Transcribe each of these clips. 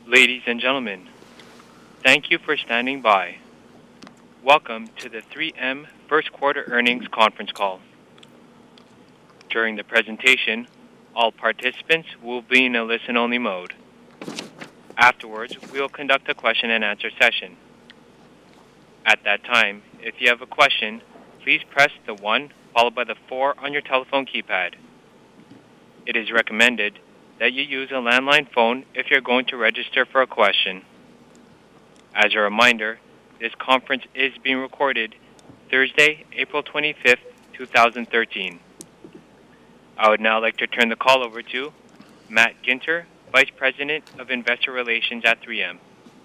Ladies and gentlemen, thank you for standing by. Welcome to the 3M First Quarter Earnings Conference Call. During the presentation, all participants will be in a listen-only mode. Afterwards, we will conduct a question-and-answer session. At that time, if you have a question, please press the 1 followed by the 4 on your telephone keypad. It is recommended that you use a landline phone if you're going to register for a question. As a reminder, this conference is being recorded Thursday, April 25th, 2013. I would now like to turn the call over to Matt Ginter, Vice President of Investor Relations at 3M.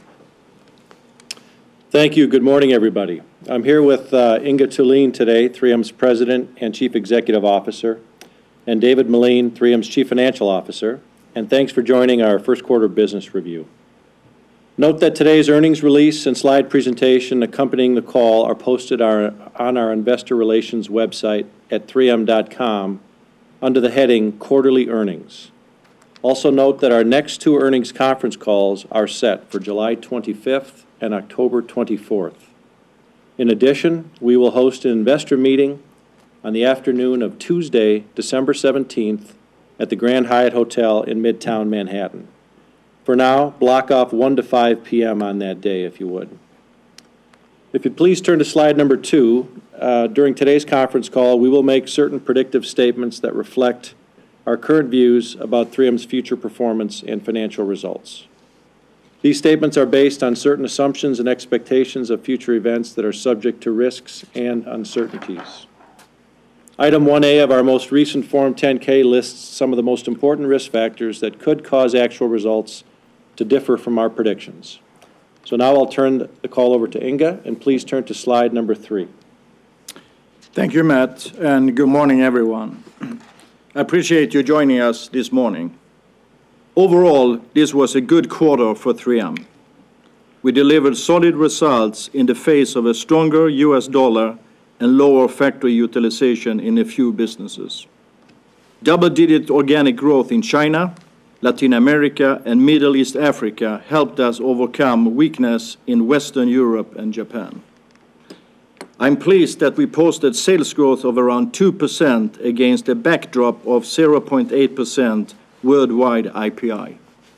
Thank you. Good morning, everybody. I'm here with Inge Thulin today, 3M's President and Chief Executive Officer, and David Meline, 3M's Chief Financial Officer, and thanks for joining our first quarter business review. Note that today's earnings release and slide presentation accompanying the call are posted on our Investor Relations website at 3m.com under the heading Quarterly Earnings. Also note that our next two earnings conference calls are set for July 25th and October 24th. In addition, we will host an investor meeting on the afternoon of Tuesday, December 17th at the Grand Hyatt Hotel in Midtown Manhattan. For now, block off 1 to 5 p.m. on that day, if you would. If you'd please turn to slide number 2, during today's conference call, we will make certain predictive statements that reflect our current views about 3M's future performance and financial results. These statements are based on certain assumptions and expectations of future events that are subject to risks and uncertainties. Item 1A of our most recent Form 10-K lists some of the most important risk factors that could cause actual results to differ from our predictions. So now I'll turn the call over to Inge, and please turn to slide number 3. Thank you, Matt, and good morning, everyone. I appreciate you joining us this morning. Overall, this was a good quarter for 3M. We delivered solid results in the face of a stronger U.S. dollar and lower factory utilization in a few businesses. Double-digit organic growth in China, Latin America, and Middle East Africa helped us overcome weakness in Western Europe and Japan. I'm pleased that we posted sales growth of around 2% against a backdrop of 0.8% worldwide IPI.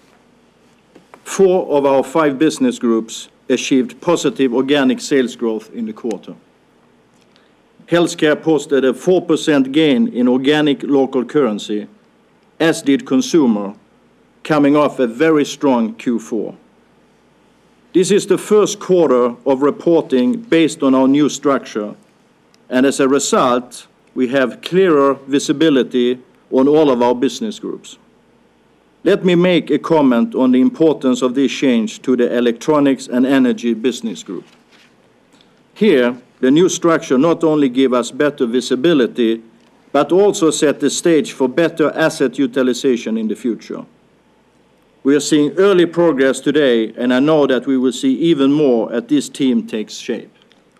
4 of our 5 business groups achieved positive organic sales growth in the quarter. Healthcare posted a 4% gain in organic local currency, as did Consumer, coming off a very strong Q4. This is the first quarter of reporting based on our new structure, and as a result, we have clearer visibility on all of our business groups. Let me make a comment on the importance of this change to the Electronics and Energy business group. Here, the new structure not only gives us better visibility, but also set the stage for better asset utilization in the future. We are seeing early progress today, and I know that we will see even more as this team takes shape.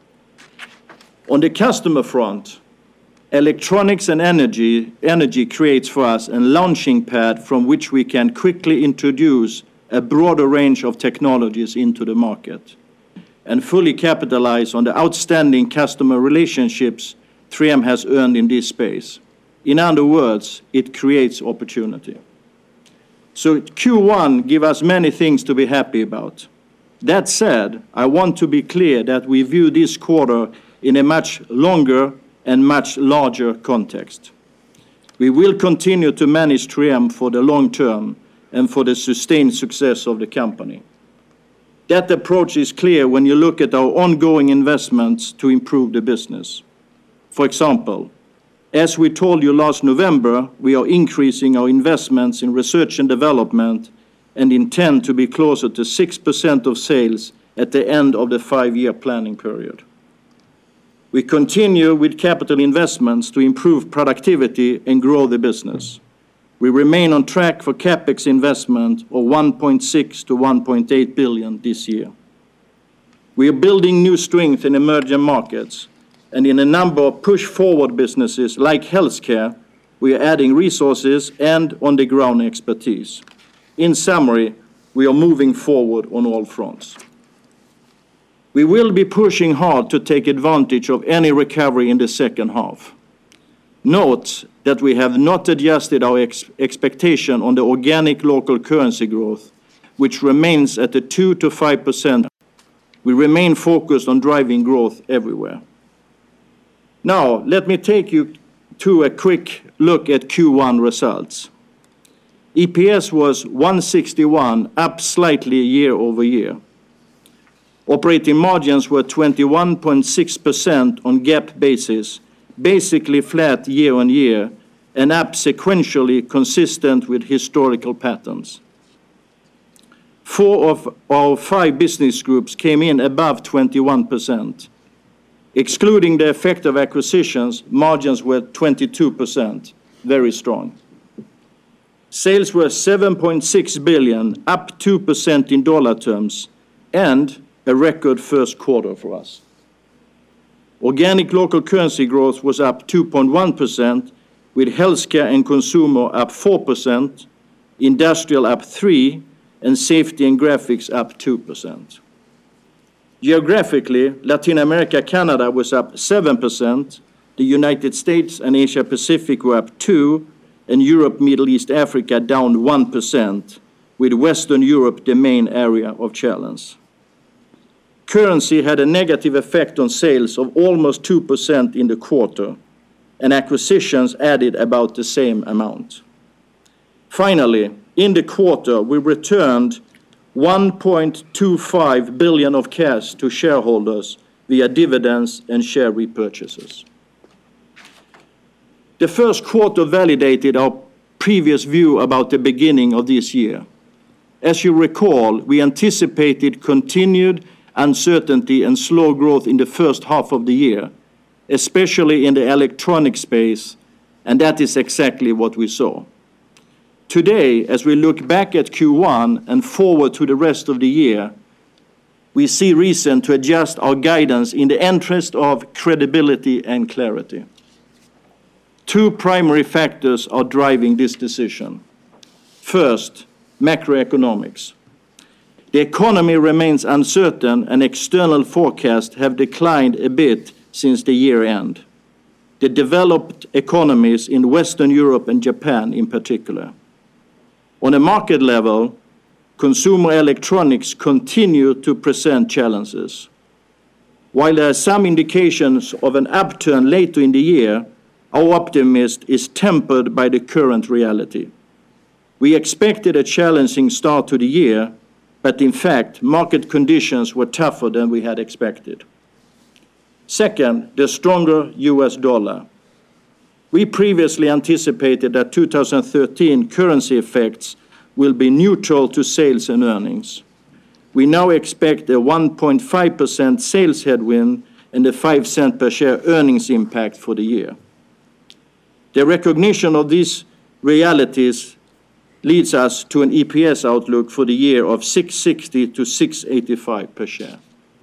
On the customer front, Electronics and Energy creates for us a launching pad from which we can quickly introduce a broader range of technologies into the market and fully capitalize on the outstanding customer relationships 3M has earned in this space. In other words, it creates opportunity. So Q1 gives us many things to be happy about. That said, I want to be clear that we view this quarter in a much longer and much larger context. We will continue to manage 3M for the long term and for the sustained success of the company. That approach is clear when you look at our ongoing investments to improve the business. For example, as we told you last November, we are increasing our investments in research and development and intend to be closer to 6% of sales at the end of the 5-year planning period. We continue with capital investments to improve productivity and grow the business. We remain on track for CapEx investment of $1.6 to $1.8 billion this year. We are building new strength in emerging markets, and in a number of push-forward businesses like healthcare, we are adding resources and on-the-ground expertise. In summary, we are moving forward on all fronts. We will be pushing hard to take advantage of any recovery in the second half. Note that we have not adjusted our expectation on the organic local currency growth, which remains at the 2 to 5%. We remain focused on driving growth everywhere. Now, let me take you to a quick look at Q1 results. EPS was 161, up slightly year over year. Operating margins were 21.6% on GAAP basis, basically flat year on year, and up sequentially consistent with historical patterns. 4 of our 5 business groups came in above 21%. Excluding the effect of acquisitions, margins were 22%, very strong. Sales were $7.6 billion, up 2% in dollar terms, and a record first quarter for us. Organic local currency growth was up 2.1%, with healthcare and consumer up 4%, industrial up 3%, and safety and graphics up 2%. Geographically, Latin America, Canada was up 7%, the United States and Asia Pacific were up 2%, and Europe, Middle East, Africa down 1%, with Western Europe the main area of challenge. Currency had a negative effect on sales of almost 2% in the quarter, and acquisitions added about the same amount. Finally, in the quarter, we returned $1.25 billion of cash to shareholders via dividends and share repurchases. The first quarter validated our previous view about the beginning of this year. As you recall, we anticipated continued uncertainty and slow growth in the first half of the year, especially in the electronic space, and that is exactly what we saw. Today, as we look back at Q1 and forward to the rest of the year, we see reason to adjust our guidance in the interest of credibility and clarity. 2 primary factors are driving this decision. First, macroeconomics. The economy remains uncertain, and external forecasts have declined a bit since the year end. The developed economies in Western Europe and Japan in particular. On a market level, consumer electronics continue to present challenges. While there are some indications of an upturn later in the year, our optimism is tempered by the current reality. We expected a challenging start to the year, but in fact, market conditions were tougher than we had expected. Second, the stronger US dollar. We previously anticipated that 2013 currency effects will be neutral to sales and earnings. We now expect a 1.5% sales headwind and a 5 cent per share earnings impact for the year. The recognition of these realities leads us to an EPS outlook for the year of $6.60 to $6.85 per share.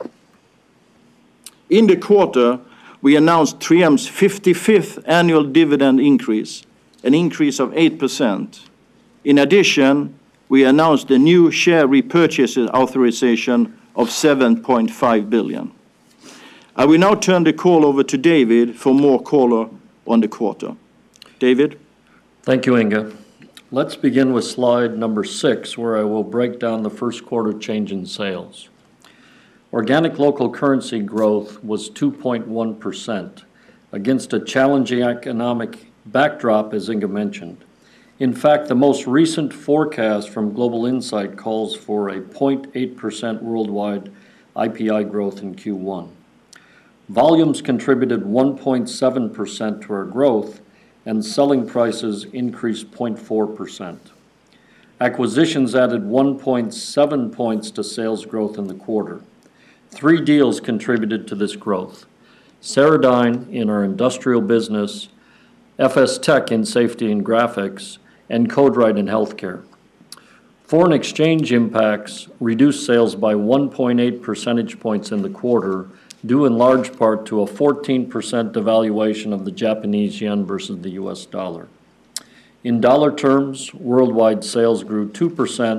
In the quarter, we announced 3M's 55th annual dividend increase, an increase of 8%. In addition, we announced a new share repurchase authorization of $7.5 billion. I will now turn the call over to David for more color on the quarter. David? Thank you, Inge. Let's begin with slide number 6, where I will break down the first quarter change in sales. Organic local currency growth was 2.1% against a challenging economic backdrop, as Inge mentioned. In fact, the most recent forecast from Global Insight calls for a 0.8% worldwide IPI growth in Q1. Volumes contributed 1.7% to our growth, and selling prices increased 0.4%. Acquisitions added 1.7 points to sales growth in the quarter. 3 deals contributed to this growth: Ceradyne in our industrial business, FS Tech in safety and graphics, and Code-Rite in healthcare. Foreign exchange impacts reduced sales by 1.8 percentage points in the quarter, due in large part to a 14% devaluation of the Japanese yen versus the US dollar. In dollar terms, worldwide sales grew 2%,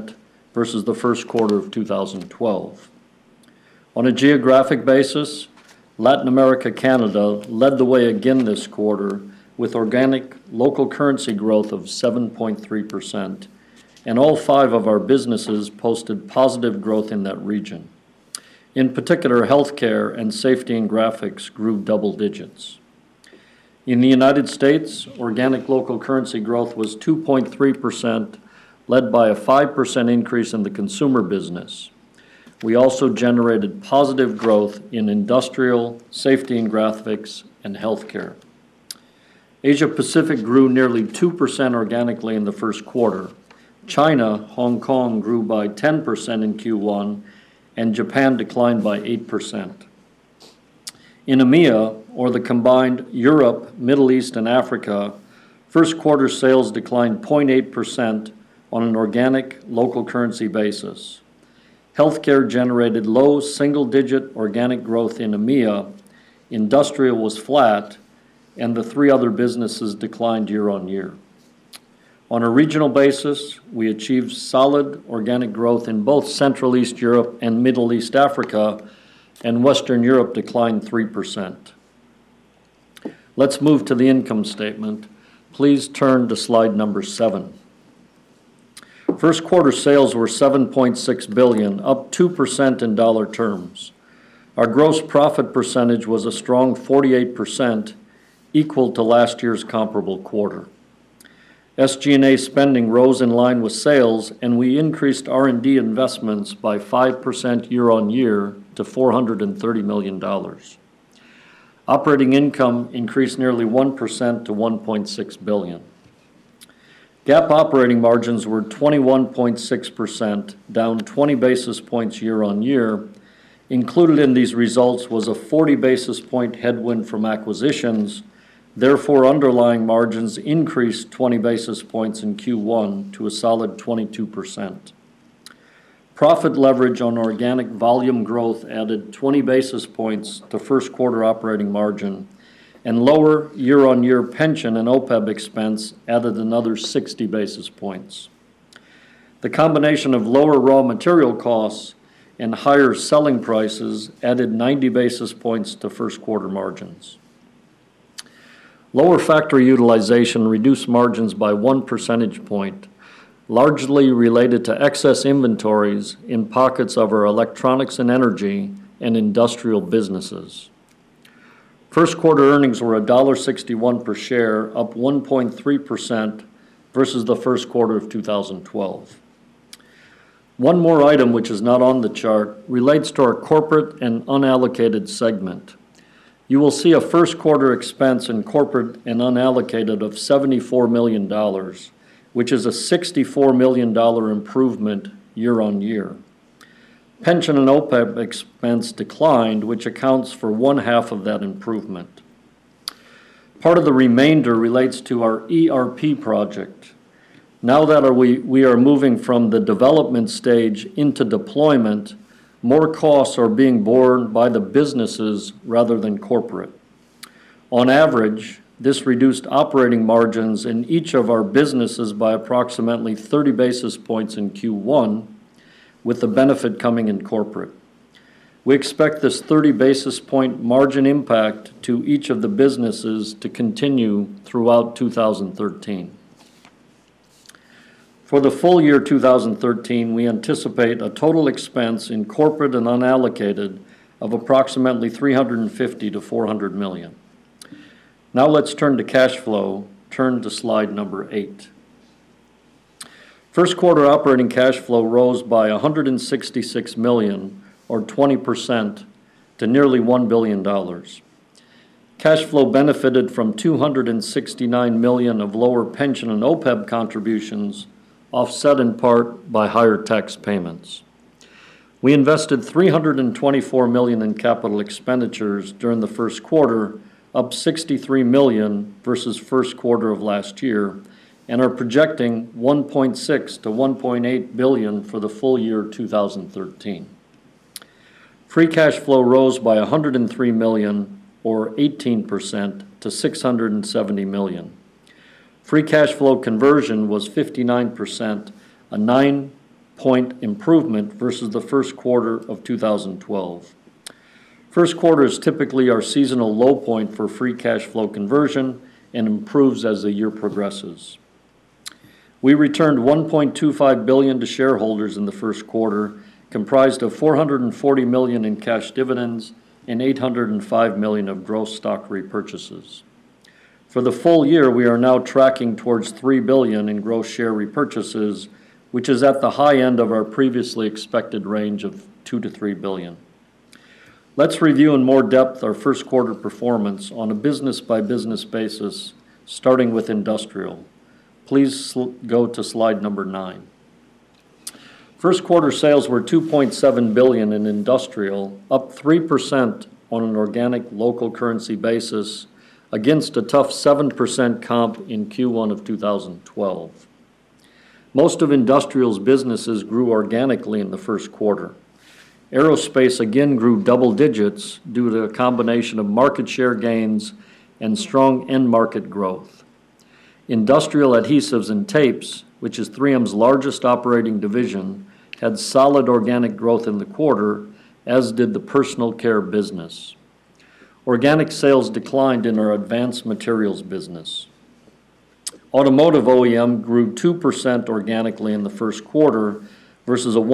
versus the first quarter of 2012. On a geographic basis, Latin America, Canada led the way again this quarter with organic local currency growth of 7.3%, and all 5 of our businesses posted positive growth in that region. In particular, healthcare and safety and graphics grew double digits. In the United States, organic local currency growth was 2.3%, led by a 5% increase in the consumer business. We also generated positive growth in industrial, safety and graphics, and healthcare. Asia Pacific grew nearly 2% organically in the first quarter. China, Hong Kong grew by 10% in Q1, and Japan declined by 8%. In EMEA, or the combined Europe, Middle East, and Africa, first quarter sales declined 0.8% on an organic local currency basis. Healthcare generated low single-digit organic growth in EMEA, industrial was flat, and the 3 other businesses declined year on year. On a regional basis, we achieved solid organic growth in both Central East Europe and Middle East Africa, and Western Europe declined 3%. Let's move to the income statement. Please turn to slide number 7. First quarter sales were $7.6 billion, up 2% in dollar terms. Our gross profit percentage was a strong 48%, equal to last year's comparable quarter. SG&A spending rose in line with sales, and we increased R&D investments by 5% year on year to $430 million. Operating income increased nearly 1% to $1.6 billion. GAAP operating margins were 21.6%, down 20 basis points year on year. Included in these results was a 40 basis point headwind from acquisitions. Therefore, underlying margins increased 20 basis points in Q1 to a solid 22%. Profit leverage on organic volume growth added 20 basis points to first quarter operating margin, and lower year-on-year pension and OPEB expense added another 60 basis points. The combination of lower raw material costs and higher selling prices added 90 basis points to first quarter margins. Lower factory utilization reduced margins by 1 percentage point, largely related to excess inventories in pockets of our electronics and energy and industrial businesses. First quarter earnings were $1.61 per share, up 1.3% versus the first quarter of 2012. One more item which is not on the chart relates to our corporate and unallocated segment. You will see a first quarter expense in corporate and unallocated of $74 million, which is a $64 million improvement year on year. Pension and OPEB expense declined, which accounts for 1/2 of that improvement. Part of the remainder relates to our ERP project. Now that we are moving from the development stage into deployment, more costs are being borne by the businesses rather than corporate. On average, this reduced operating margins in each of our businesses by approximately 30 basis points in Q1, with the benefit coming in corporate. We expect this 30 basis point margin impact to each of the businesses to continue throughout 2013. For the full year 2013, we anticipate a total expense in corporate and unallocated of approximately $350 to $400 million. Now let's turn to cash flow. Turn to slide number 8. First quarter operating cash flow rose by $166 million, or 20%, to nearly $1 billion. Cash flow benefited from $269 million of lower pension and OPEB contributions, offset in part by higher tax payments. We invested $324 million in capital expenditures during the first quarter, up $63 million versus first quarter of last year, and are projecting $1.6 to $1.8 billion for the full year 2013. Free cash flow rose by $103 million, or 18%, to $670 million. Free cash flow conversion was 59%, a 9 point improvement versus the first quarter of 2012. First quarter is typically our seasonal low point for free cash flow conversion and improves as the year progresses. We returned $1.25 billion to shareholders in the first quarter, comprised of $440 million in cash dividends and $805 million of gross stock repurchases. For the full year, we are now tracking towards $3 billion in gross share repurchases, which is at the high end of our previously expected range of $2 to $3 billion. Let's review in more depth our first quarter performance on a business-by-business basis, starting with industrial. Please go to slide number 9. First quarter sales were $2.7 billion in industrial, up 3% on an organic local currency basis against a tough 7% comp in Q1 of 2012. Most of industrial's businesses grew organically in the first quarter. Aerospace again grew double digits due to a combination of market share gains and strong end market growth. Industrial adhesives and tapes, which is 3M's largest operating division, had solid organic growth in the quarter, as did the personal care business. Organic sales declined in our advanced materials business. Automotive OEM grew 2% organically in the first quarter versus a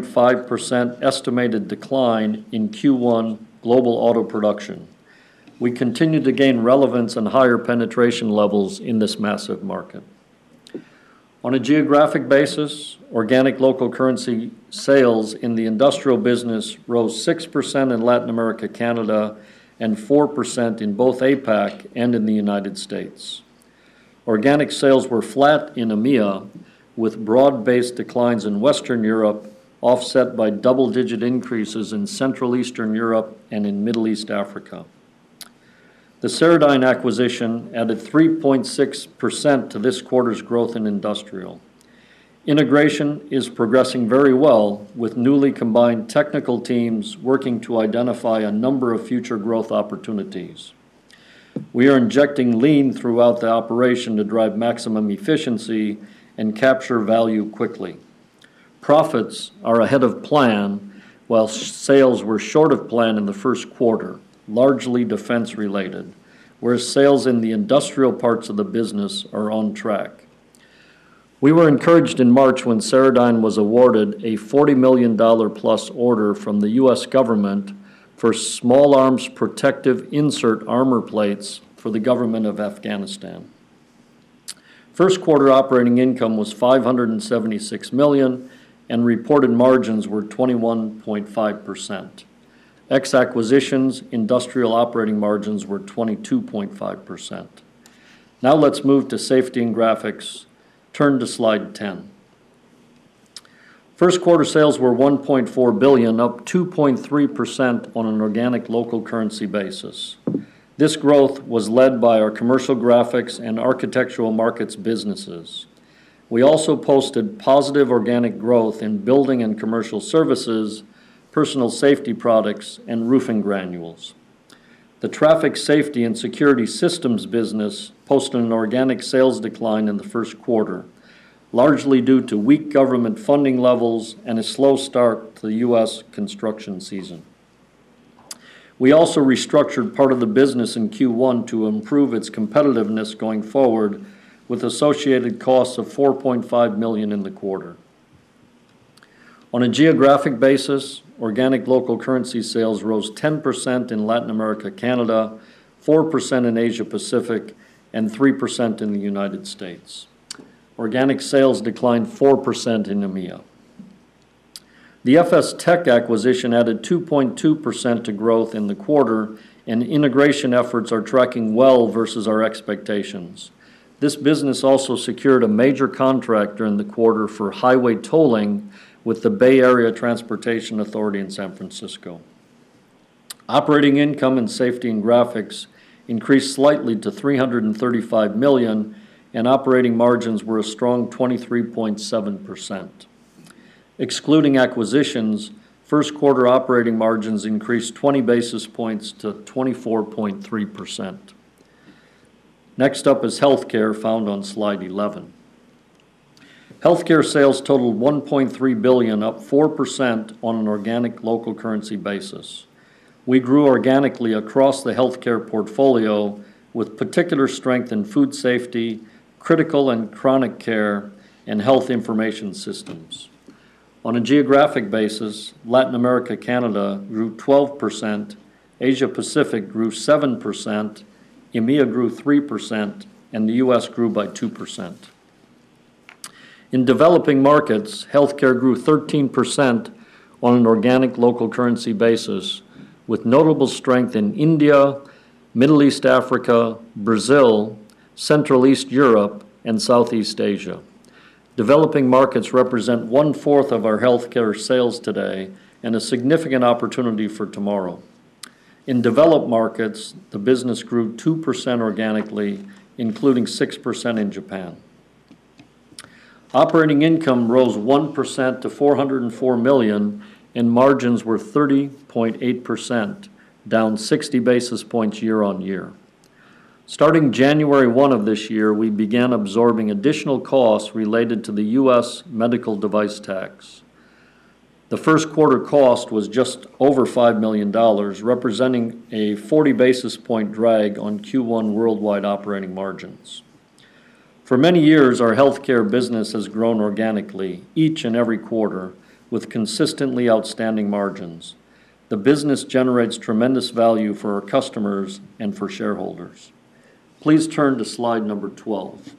1.5% estimated decline in Q1 global auto production. We continue to gain relevance and higher penetration levels in this massive market. On a geographic basis, organic local currency sales in the industrial business rose 6% in Latin America, Canada, and 4% in both APAC and in the United States. Organic sales were flat in EMEA, with broad-based declines in Western Europe, offset by double-digit increases in Central Eastern Europe and in Middle East Africa. The Ceradyne acquisition added 3.6% to this quarter's growth in industrial. Integration is progressing very well, with newly combined technical teams working to identify a number of future growth opportunities. We are injecting lean throughout the operation to drive maximum efficiency and capture value quickly. Profits are ahead of plan, while sales were short of plan in the first quarter, largely defense-related, whereas sales in the industrial parts of the business are on track. We were encouraged in March when Ceradyne was awarded a $40 million plus order from the U.S. government for small arms protective insert armor plates for the government of Afghanistan. First quarter operating income was $576 million, and reported margins were 21.5%. Ex-acquisitions, industrial operating margins were 22.5%. Now let's move to safety and graphics. Turn to slide 10. First quarter sales were $1.4 billion, up 2.3% on an organic local currency basis. This growth was led by our commercial graphics and architectural markets businesses. We also posted positive organic growth in building and commercial services, personal safety products, and roofing granules. The traffic safety and security systems business posted an organic sales decline in the first quarter, largely due to weak government funding levels and a slow start to the U.S. construction season. We also restructured part of the business in Q1 to improve its competitiveness going forward, with associated costs of $4.5 million in the quarter. On a geographic basis, organic local currency sales rose 10% in Latin America, Canada, 4% in Asia Pacific, and 3% in the United States. Organic sales declined 4% in EMEA. The FS Tech acquisition added 2.2% to growth in the quarter, and integration efforts are tracking well versus our expectations. This business also secured a major contract during the quarter for highway tolling with the Bay Area Transportation Authority in San Francisco. Operating income in safety and graphics increased slightly to $335 million, and operating margins were a strong 23.7%. Excluding acquisitions, first quarter operating margins increased 20 basis points to 24.3%. Next up is healthcare, found on slide 11. Healthcare sales totaled $1.3 billion, up 4% on an organic local currency basis. We grew organically across the healthcare portfolio with particular strength in food safety, critical and chronic care, and health information systems. On a geographic basis, Latin America, Canada grew 12%, Asia Pacific grew 7%, EMEA grew 3%, and the U.S. grew by 2%. In developing markets, healthcare grew 13% on an organic local currency basis, with notable strength in India, Middle East Africa, Brazil, Central East Europe, and Southeast Asia. Developing markets represent 1/4 of our healthcare sales today and a significant opportunity for tomorrow. In developed markets, the business grew 2% organically, including 6% in Japan. Operating income rose 1% to $404 million, and margins were 30.8%, down 60 basis points year on year. Starting January 1 of this year, we began absorbing additional costs related to the U.S. medical device tax. The first quarter cost was just over $5 million, representing a 40 basis point drag on Q1 worldwide operating margins. For many years, our healthcare business has grown organically, each and every quarter, with consistently outstanding margins. The business generates tremendous value for our customers and for shareholders. Please turn to slide number 12.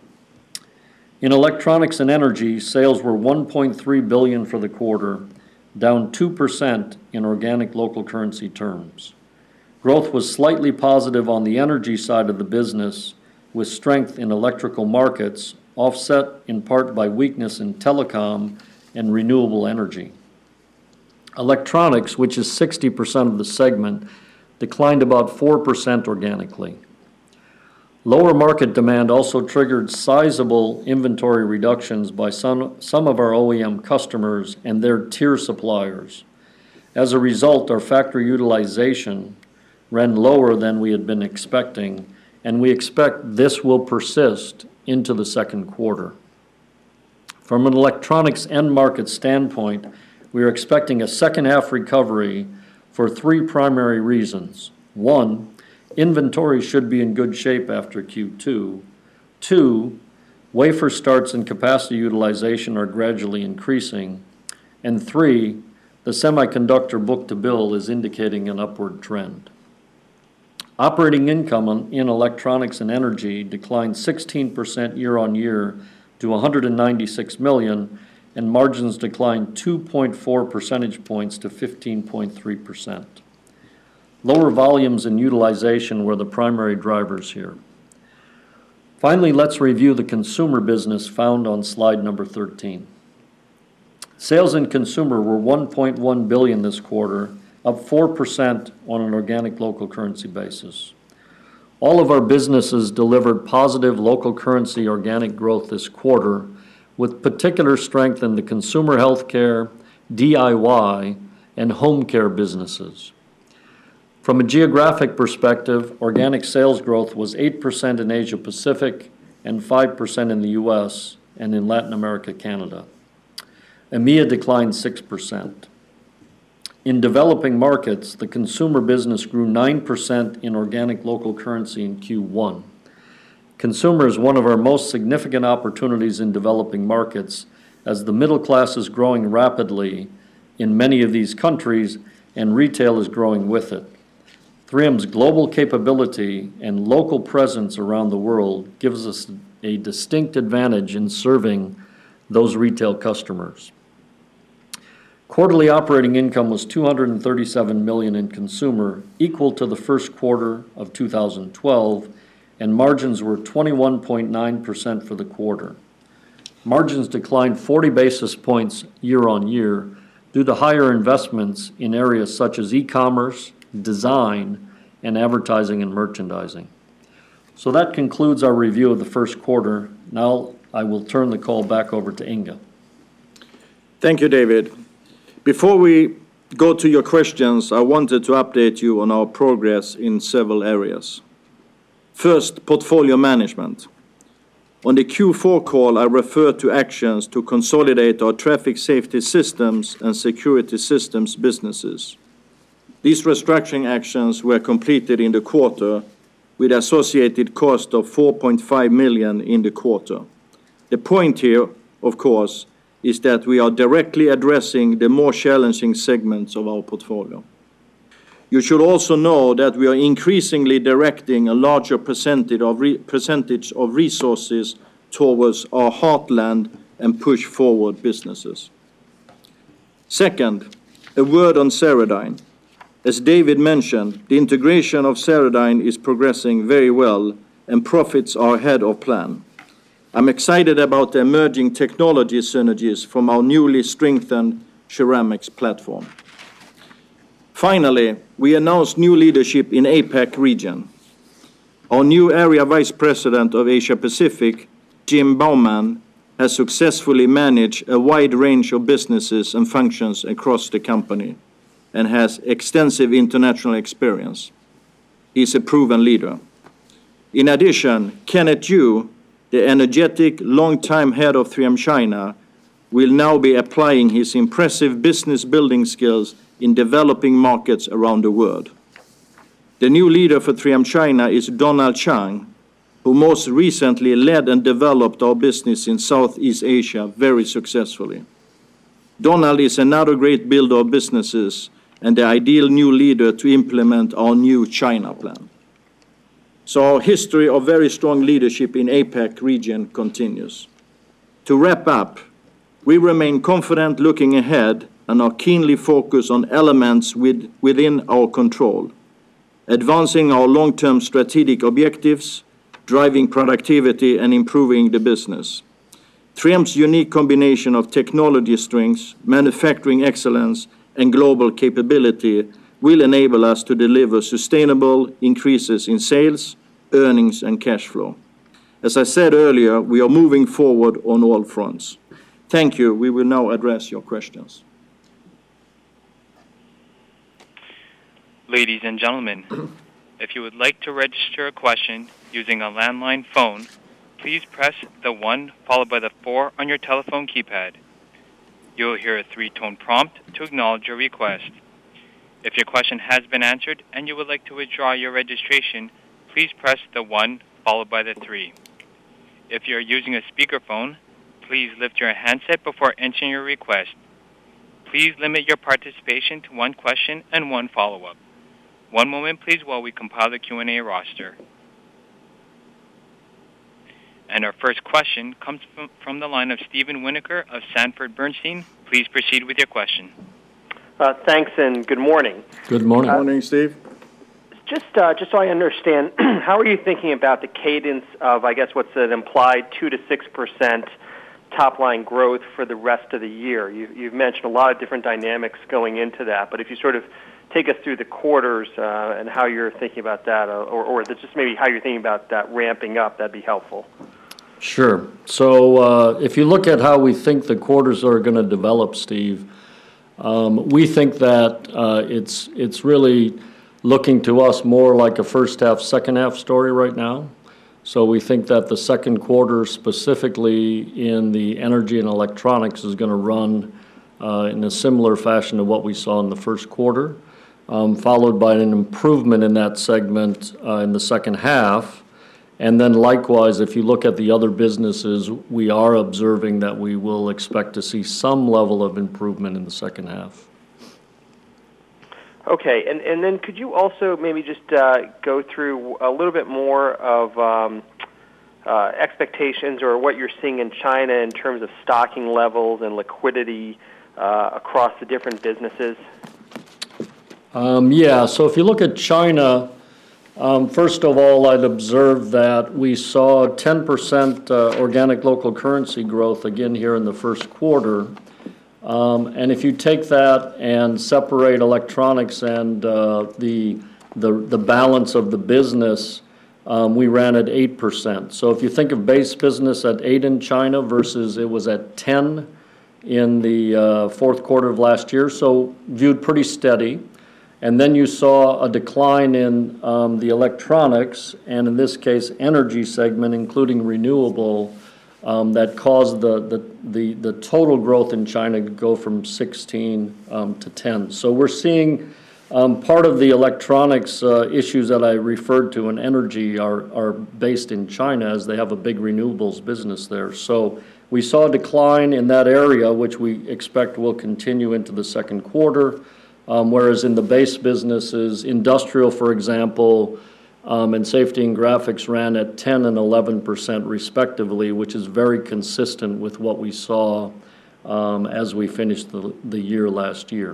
In electronics and energy, sales were $1.3 billion for the quarter, down 2% in organic local currency terms. Growth was slightly positive on the energy side of the business, with strength in electrical markets, offset in part by weakness in telecom and renewable energy. Electronics, which is 60% of the segment, declined about 4% organically. Lower market demand also triggered sizable inventory reductions by some of our OEM customers and their tier suppliers. As a result, our factory utilization ran lower than we had been expecting, and we expect this will persist into the second quarter. From an electronics end market standpoint, we are expecting a second half recovery for 3 primary reasons. 1, inventory should be in good shape after Q2. 2, wafer starts and capacity utilization are gradually increasing. And 3, the semiconductor book-to-bill is indicating an upward trend. Operating income in electronics and energy declined 16% year on year to $196 million, and margins declined 2.4 percentage points to 15.3%. Lower volumes and utilization were the primary drivers here. Finally, let's review the consumer business found on slide number 13. Sales in consumer were $1.1 billion this quarter, up 4% on an organic local currency basis. All of our businesses delivered positive local currency organic growth this quarter, with particular strength in the consumer healthcare, DIY, and home care businesses. From a geographic perspective, organic sales growth was 8% in Asia Pacific and 5% in the US and in Latin America, Canada. EMEA declined 6%. In developing markets, the consumer business grew 9% in organic local currency in Q1. Consumer is one of our most significant opportunities in developing markets, as the middle class is growing rapidly in many of these countries and retail is growing with it. 3M's global capability and local presence around the world gives us a distinct advantage in serving those retail customers. Quarterly operating income was $237 million in consumer, equal to the first quarter of 2012, and margins were 21.9% for the quarter. Margins declined 40 basis points year on year due to higher investments in areas such as e-commerce, design, and advertising and merchandising. So that concludes our review of the first quarter. Now I will turn the call back over to Inge. Thank you, David. Before we go to your questions, I wanted to update you on our progress in several areas. First, portfolio management. On the Q4 call, I referred to actions to consolidate our traffic safety systems and security systems businesses. These restructuring actions were completed in the quarter with associated cost of $4.5 million in the quarter. The point here, of course, is that we are directly addressing the more challenging segments of our portfolio. You should also know that we are increasingly directing a larger percentage of resources towards our heartland and push-forward businesses. Second, a word on Ceradyne. As David mentioned, the integration of Ceradyne is progressing very well and profits are ahead of plan. I'm excited about the emerging technology synergies from our newly strengthened ceramics platform. Finally, we announced new leadership in APAC region. Our new Area Vice President of Asia Pacific, Jim Bauman, has successfully managed a wide range of businesses and functions across the company and has extensive international experience. He's a proven leader. In addition, Kenneth Yu, the energetic, long-time head of 3M China, will now be applying his impressive business building skills in developing markets around the world. The new leader for 3M China is Donald Chang, who most recently led and developed our business in Southeast Asia very successfully. Donald is another great builder of businesses and the ideal new leader to implement our new China plan. So our history of very strong leadership in APAC region continues. To wrap up, we remain confident looking ahead and are keenly focused on elements within our control, advancing our long-term strategic objectives, driving productivity, and improving the business. 3M's unique combination of technology strengths, manufacturing excellence, and global capability will enable us to deliver sustainable increases in sales, earnings, and cash flow. As I said earlier, we are moving forward on all fronts. Thank you. We will now address your questions. Ladies and gentlemen, if you would like to register a question using a landline phone, please press the 1 followed by the 4 on your telephone keypad. You will hear a 3-tone prompt to acknowledge your request. If your question has been answered and you would like to withdraw your registration, please press the 1 followed by the 3. If you are using a speakerphone, please lift your handset before entering your request. Please limit your participation to 1 question and 1 follow-up. One moment, please, while we compile the Q&A roster. And our first question comes from the line of Steven Winoker of Sanford Bernstein. Please proceed with your question. Thanks and good morning. Good morning. Good morning, Steve. Just so I understand, how are you thinking about the cadence of, I guess, what's an implied 2 to 6% top-line growth for the rest of the year? You've mentioned a lot of different dynamics going into that, but if you sort of take us through the quarters and how you're thinking about that, or just maybe how you're thinking about that ramping up, that'd be helpful. Sure. So if you look at how we think the quarters are going to develop, Steve, we think that it's really looking to us more like a first half, second half story right now. So we think that the second quarter, specifically in the energy and electronics, is going to run in a similar fashion to what we saw in the first quarter, followed by an improvement in that segment in the second half. And then likewise, if you look at the other businesses, we are observing that we will expect to see some level of improvement in the second half. Okay, and then could you also maybe just go through a little bit more of expectations or what you're seeing in China in terms of stocking levels and liquidity across the different businesses? Yeah, so if you look at China, first of all, I'd observe that we saw 10% organic local currency growth again here in the first quarter. And if you take that and separate electronics and the balance of the business, we ran at 8%. So if you think of base business at 8 in China versus it was at 10 in the fourth quarter of last year, so viewed pretty steady. And then you saw a decline in the electronics, and in this case, energy segment, including renewable, that caused the total growth in China to go from 16 to 10. So we're seeing part of the electronics issues that I referred to in energy are based in China, as they have a big renewables business there. So we saw a decline in that area, which we expect will continue into the second quarter. Whereas in the base businesses, industrial, for example, and safety and graphics ran at 10 and 11% respectively, which is very consistent with what we saw as we finished the year last year.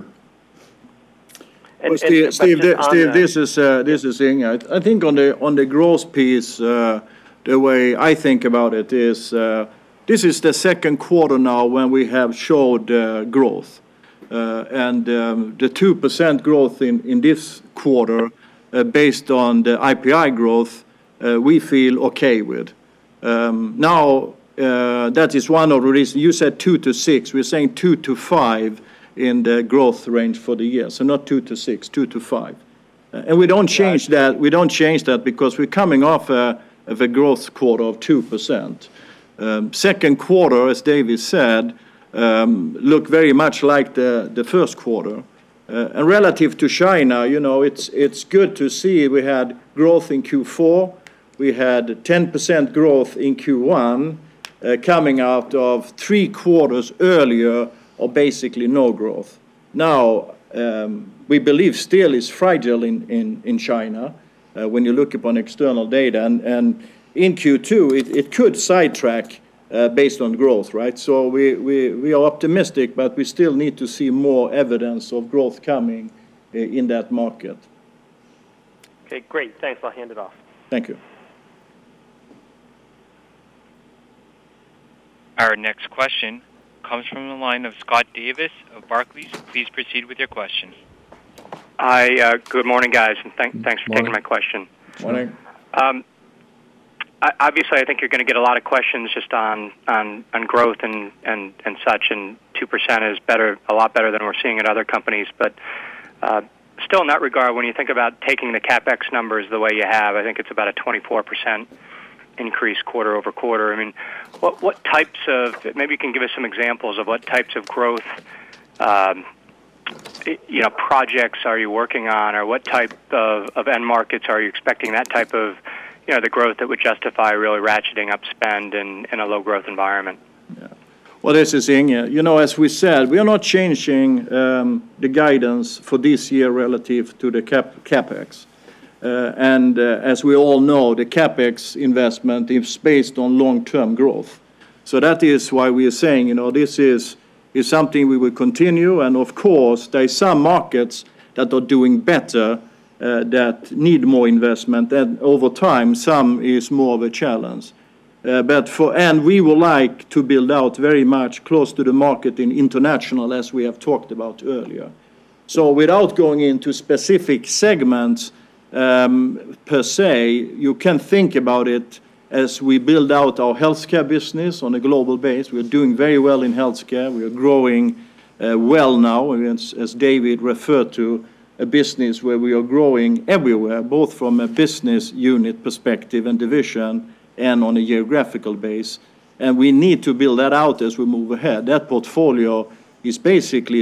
Well, Steve, this is Inge. I think on the growth piece, the way I think about it is this is the second quarter now when we have showed growth. And the 2% growth in this quarter, based on the IPI growth, we feel okay with. Now, that is one of the reasons. You said 2 to 6. We're saying 2 to 5 in the growth range for the year. So not 2 to 6, 2 to 5. And we don't change that. We don't change that because we're coming off of a growth quarter of 2%. Second quarter, as David said, look very much like the first quarter. And relative to China, you know, it's good to see we had growth in Q4. We had 10% growth in Q1, coming out of 3 quarters earlier or basically no growth. Now, we believe still is fragile in China when you look upon external data. And in Q2, it could sidetrack based on growth, right? So we are optimistic, but we still need to see more evidence of growth coming in that market. Okay, great. Thanks. I'll hand it off. Thank you. Our next question comes from the line of Scott Davis of Barclays. Please proceed with your question. Hi, good morning, guys, and thanks for taking my question. Morning. Obviously, I think you're going to get a lot of questions just on growth and such, and 2% is a lot better than we're seeing at other companies. But still, in that regard, when you think about taking the CapEx numbers the way you have, I think it's about a 24% increase quarter over quarter. I mean, what types of, maybe you can give us some examples of what types of growth projects are you working on, or what type of end markets are you expecting that type of the growth that would justify really ratcheting up spend in a low growth environment? Yeah. Well, this is Inge. You know, as we said, we are not changing the guidance for this year relative to the CapEx. And as we all know, the CapEx investment is based on long-term growth. So that is why we are saying, this is something we will continue. And of course, there are some markets that are doing better that need more investment, and over time, some is more of a challenge. And we would like to build out very much close to the market in international, as we have talked about earlier. So without going into specific segments per se, you can think about it as we build out our healthcare business on a global base. We're doing very well in healthcare. We are growing well now, as David referred to, a business where we are growing everywhere, both from a business unit perspective and division and on a geographical base. And we need to build that out as we move ahead. That portfolio is basically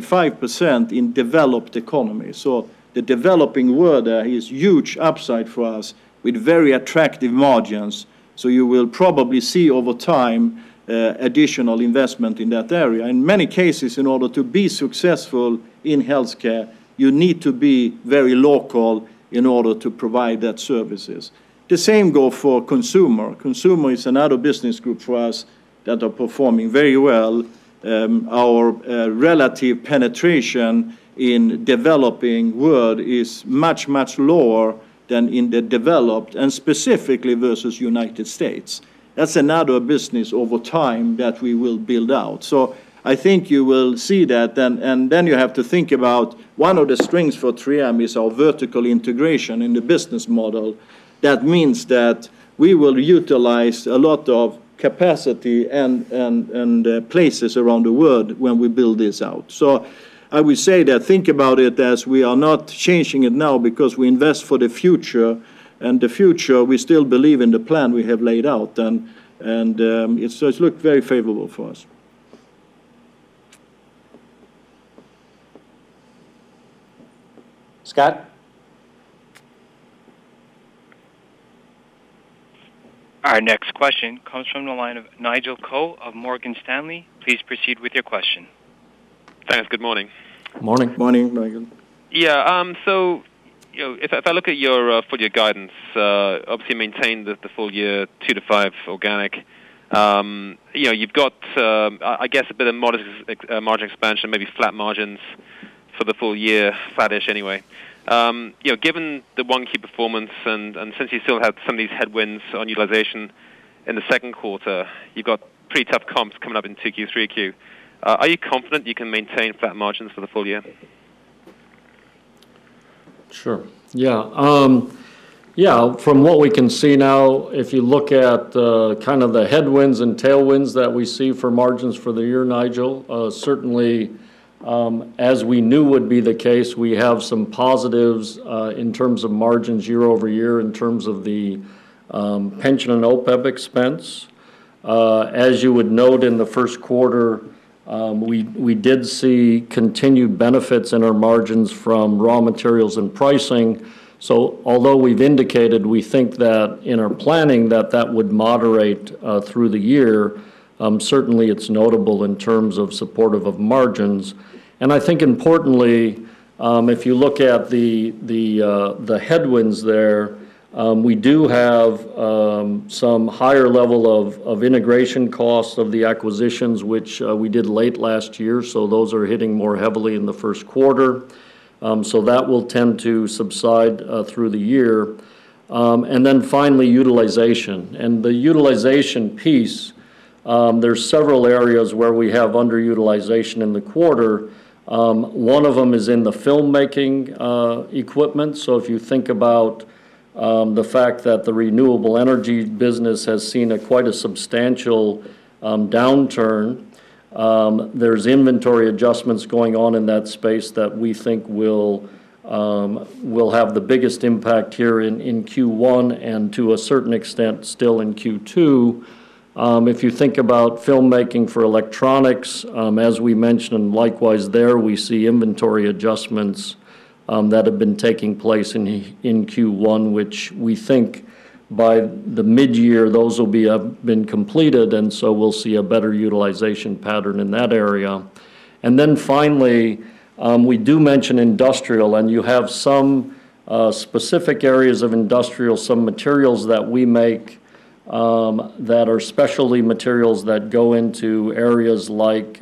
75% in developed economies. So the developing world there is huge upside for us with very attractive margins. So you will probably see over time additional investment in that area. In many cases, in order to be successful in healthcare, you need to be very local in order to provide that services. The same goes for consumer. Consumer is another business group for us that are performing very well. Our relative penetration in developing world is much, much lower than in the developed, and specifically versus United States. That's another business over time that we will build out. So I think you will see that, and then you have to think about one of the strengths for 3M is our vertical integration in the business model. That means that we will utilize a lot of capacity and places around the world when we build this out. So I would say that think about it as we are not changing it now because we invest for the future, and the future we still believe in the plan we have laid out, and it's looked very favorable for us. Scott? Our next question comes from the line of Nigel Coe of Morgan Stanley. Please proceed with your question. Thanks. Good morning. Morning. Morning, Michael. Yeah. So, if I look at your full year guidance, obviously maintain the full year 2 to 5 organic. You've got I guess a bit of modest margin expansion, maybe flat margins for the full year, flattish anyway. Given the 1Q performance and since you still have some of these headwinds on utilization in the second quarter, you've got pretty tough comps coming up in 2Q, 3Q. Are you confident you can maintain flat margins for the full year? Sure. Yeah. From what we can see now, if you look at kind of the headwinds and tailwinds that we see for margins for the year, Nigel, certainly as we knew would be the case, we have some positives in terms of margins year over year in terms of the pension and OPEB expense. As you would note in the first quarter, we did see continued benefits in our margins from raw materials and pricing. So although we've indicated we think that in our planning that would moderate through the year, certainly it's notable in terms of supportive of margins. And I think importantly, if you look at the headwinds there, we do have some higher level of integration costs of the acquisitions, which we did late last year, so those are hitting more heavily in the first quarter. So that will tend to subside through the year. And then finally, utilization. And the utilization piece, there's several areas where we have underutilization in the quarter. One of them is in the filmmaking equipment. So if you think about the fact that the renewable energy business has seen quite a substantial downturn, there's inventory adjustments going on in that space that we think will have the biggest impact here in Q1 and to a certain extent still in Q2. If you think about filmmaking for electronics, as we mentioned, and likewise there, we see inventory adjustments that have been taking place in Q1, which we think by the mid-year those will have been completed, and so we'll see a better utilization pattern in that area. And then finally, we do mention industrial, and you have some specific areas of industrial, some materials that we make that are specialty materials that go into areas like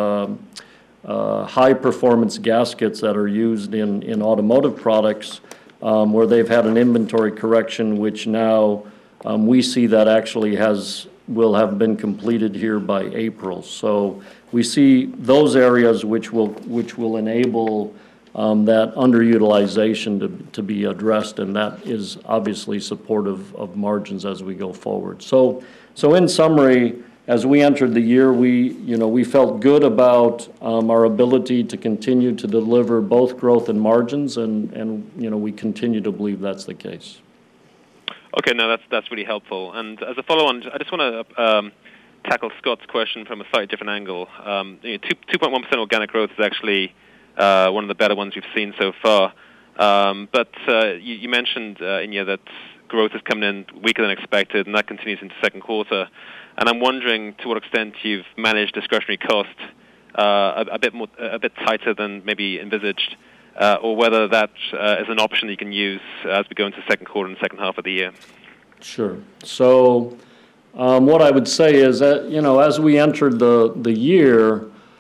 high-performance gaskets that are used in automotive products, where they've had an inventory correction, which now we see that actually will have been completed here by April. So we see those areas which will enable that underutilization to be addressed, and that is obviously supportive of margins as we go forward. So in summary, as we entered the year, we felt good about our ability to continue to deliver both growth and margins, and we continue to believe that's the case. Okay, no, that's really helpful. And as a follow-on, I just want to tackle Scott's question from a slightly different angle. 2.1% organic growth is actually one of the better ones we've seen so far. But you mentioned, Inge, that growth is coming in weaker than expected, and that continues into second quarter. And I'm wondering to what extent you've managed discretionary cost a bit tighter than maybe envisaged, or whether that is an option you can use as we go into the second quarter and second half of the year. Sure. So what I would say is that, as we entered the year,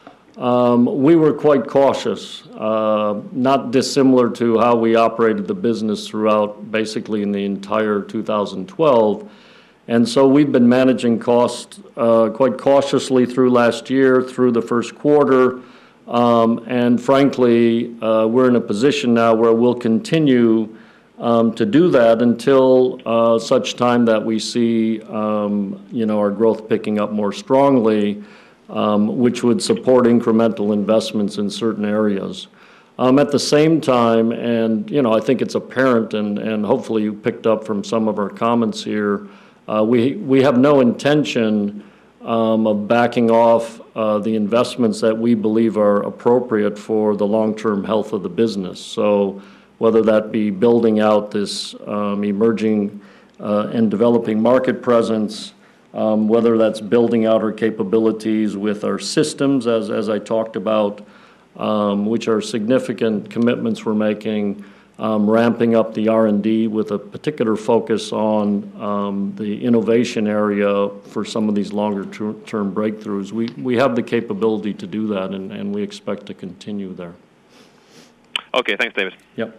we were quite cautious, not dissimilar to how we operated the business throughout basically in the entire 2012. And so we've been managing costs quite cautiously through last year, through the first quarter. And frankly, we're in a position now where we'll continue to do that until such time that we see our growth picking up more strongly. which would support incremental investments in certain areas. At the same time, and I think it's apparent, and hopefully you picked up from some of our comments here, we have no intention of backing off the investments that we believe are appropriate for the long-term health of the business. So whether that be building out this emerging and developing market presence, whether that's building out our capabilities with our systems, as I talked about, which are significant commitments we're making, ramping up the R&D with a particular focus on the innovation area for some of these longer-term breakthroughs. We have the capability to do that, and we expect to continue there. Okay, thanks, David. Yep.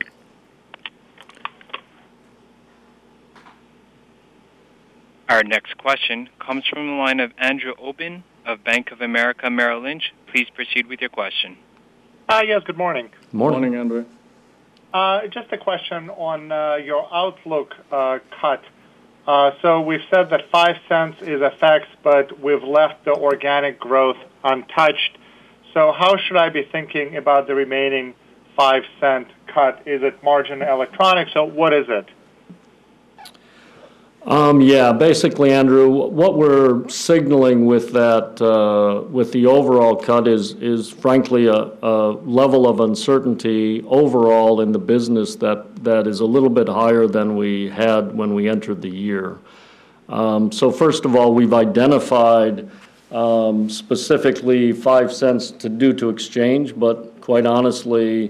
Our next question comes from the line of Andrew Obin of Bank of America Merrill Lynch. Please proceed with your question. Yes, good morning. Morning, Andrew. Just a question on your outlook cut. So we've said that 5 cents is FX, but we've left the organic growth untouched. So how should I be thinking about the remaining 5 cent cut? Is it margin electronics, or what is it? Yeah, basically, Andrew, what we're signaling with that, with the overall cut is frankly a level of uncertainty overall in the business that is a little bit higher than we had when we entered the year. So first of all, we've identified specifically 5 cents due to exchange, but quite honestly,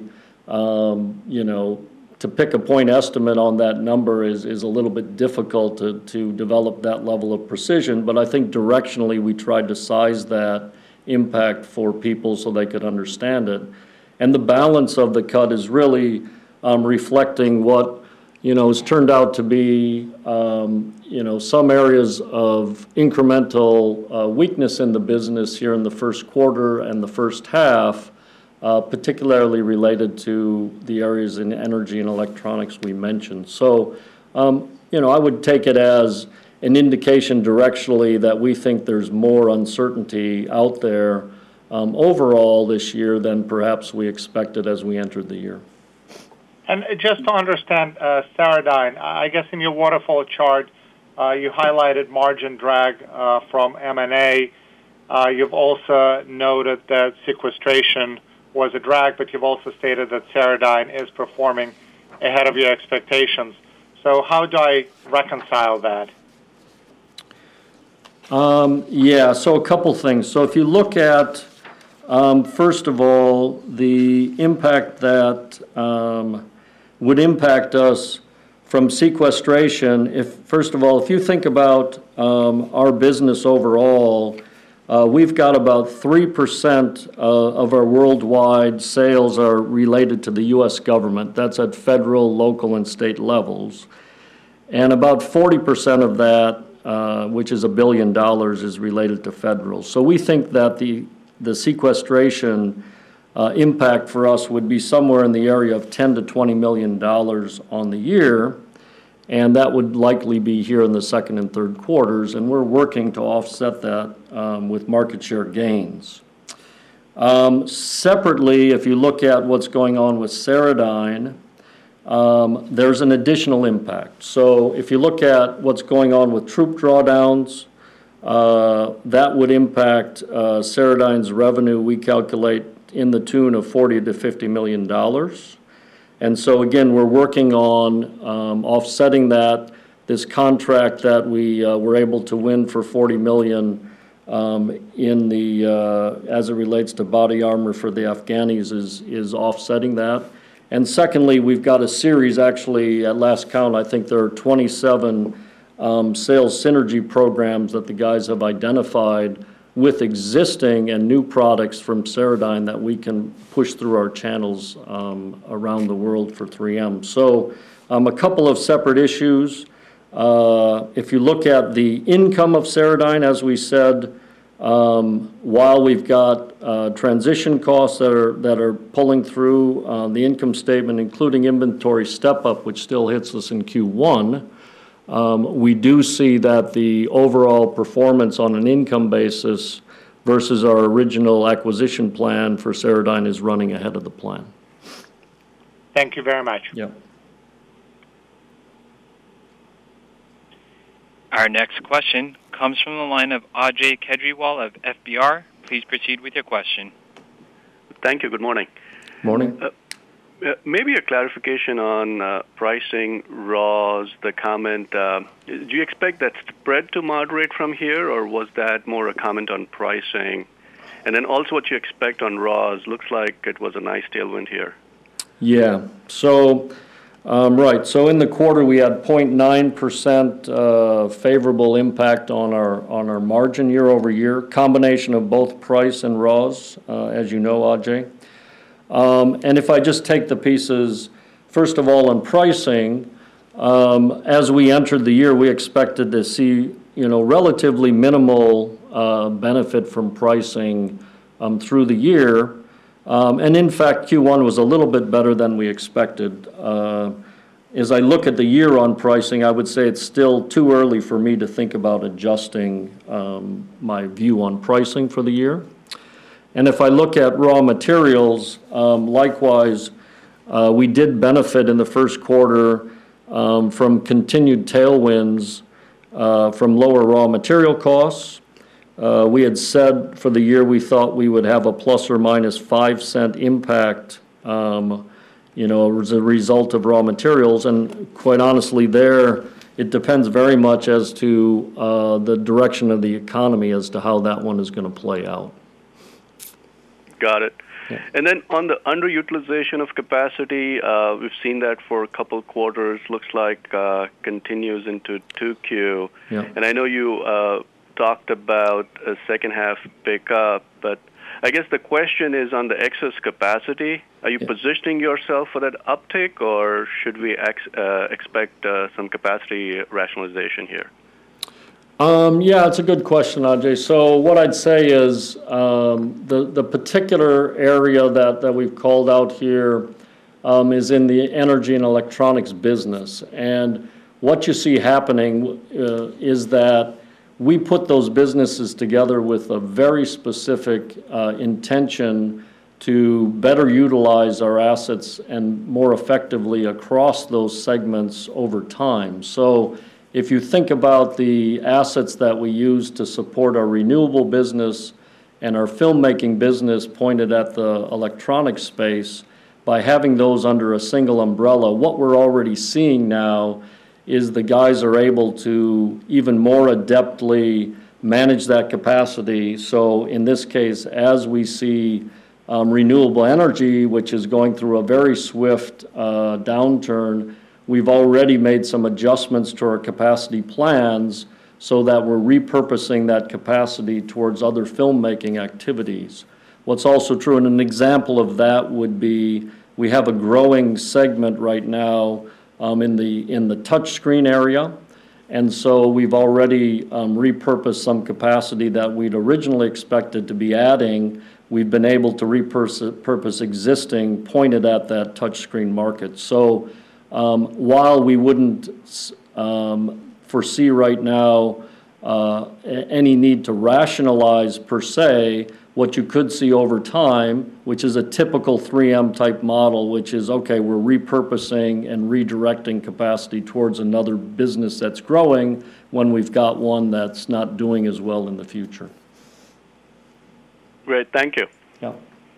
to pick a point estimate on that number is a little bit difficult to develop that level of precision, but I think directionally we tried to size that impact for people so they could understand it. And the balance of the cut is really reflecting what has turned out to be some areas of incremental weakness in the business here in the first quarter and the first half, particularly related to the areas in energy and electronics we mentioned. So, I would take it as an indication directionally that we think there's more uncertainty out there overall this year than perhaps we expected as we entered the year. And just to understand Ceradyne, I guess in your waterfall chart, you highlighted margin drag from M&A. You've also noted that sequestration was a drag, but you've also stated that Ceradyne is performing ahead of your expectations. So how do I reconcile that? Yeah, so a couple things. So if you look at, first of all, the impact that would impact us from sequestration, first of all, if you think about our business overall, we've got about 3% of our worldwide sales are related to the U.S. government. That's at federal, local, and state levels. And about 40% of that, which is $1 billion, is related to federal. So we think that the sequestration impact for us would be somewhere in the area of $10 to $20 million on the year. And that would likely be here in the second and third quarters, and we're working to offset that with market share gains. Separately, if you look at what's going on with Ceradyne, there's an additional impact. So if you look at what's going on with troop drawdowns, that would impact Ceradyne's revenue, we calculate, in the tune of $40 to $50 million. And so again, we're working on offsetting that. This contract that we were able to win for $40 million in the as it relates to body armor for the Afghanis is offsetting that. And secondly, we've got a series, actually, at last count, I think there are 27 sales synergy programs that the guys have identified with existing and new products from Ceradyne that we can push through our channels around the world for 3M. So a couple of separate issues. If you look at the income of Ceradyne, as we said, while we've got transition costs that are pulling through the income statement, including inventory step-up, which still hits us in Q1, we do see that the overall performance on an income basis versus our original acquisition plan for Ceradyne is running ahead of the plan. Thank you very much. Yep. Our next question comes from the line of Ajay Kejriwal of FBR. Please proceed with your question. Thank you. Good morning. Morning. Maybe a clarification on pricing, raws, the comment. Do you expect that spread to moderate from here, or was that more a comment on pricing? And then also what you expect on raws. Looks like it was a nice tailwind here. Yeah. So, right. So in the quarter, we had 0.9% favorable impact on our margin year over year, combination of both price and raws, as you know, Ajay. And if I just take the pieces, first of all, on pricing, as we entered the year, we expected to see, relatively minimal benefit from pricing through the year. And in fact, Q1 was a little bit better than we expected. As I look at the year on pricing, I would say it's still too early for me to think about adjusting my view on pricing for the year. And if I look at raw materials, likewise, we did benefit in the first quarter from continued tailwinds from lower raw material costs. We had said for the year we thought we would have a plus or minus 5-cent impact, as a result of raw materials. And quite honestly, it depends very much as to the direction of the economy as to how that one is going to play out. Got it. Yeah. And then on the underutilization of capacity, we've seen that for a couple quarters. Looks like continues into 2Q. Yeah. And I know you talked about a second half pickup, but I guess the question is on the excess capacity. Are you positioning yourself for that uptick, or should we expect some capacity rationalization here? Yeah, it's a good question, Ajay. So what I'd say is the particular area that we've called out here is in the energy and electronics business. And what you see happening is that we put those businesses together with a very specific intention to better utilize our assets and more effectively across those segments over time. So if you think about the assets that we use to support our renewable business and our filmmaking business pointed at the electronic space, by having those under a single umbrella, what we're already seeing now is the guys are able to even more adeptly manage that capacity. So in this case, as we see renewable energy, which is going through a very swift downturn, we've already made some adjustments to our capacity plans so that we're repurposing that capacity towards other filmmaking activities. What's also true, and an example of that would be we have a growing segment right now in the touchscreen area, and so we've already repurposed some capacity that we'd originally expected to be adding. We've been able to repurpose existing pointed at that touchscreen market. So while we wouldn't foresee right now any need to rationalize per se, what you could see over time, which is a typical 3M type model, which is, okay, we're repurposing and redirecting capacity towards another business that's growing when we've got one that's not doing as well in the future. Great, thank you. Yeah.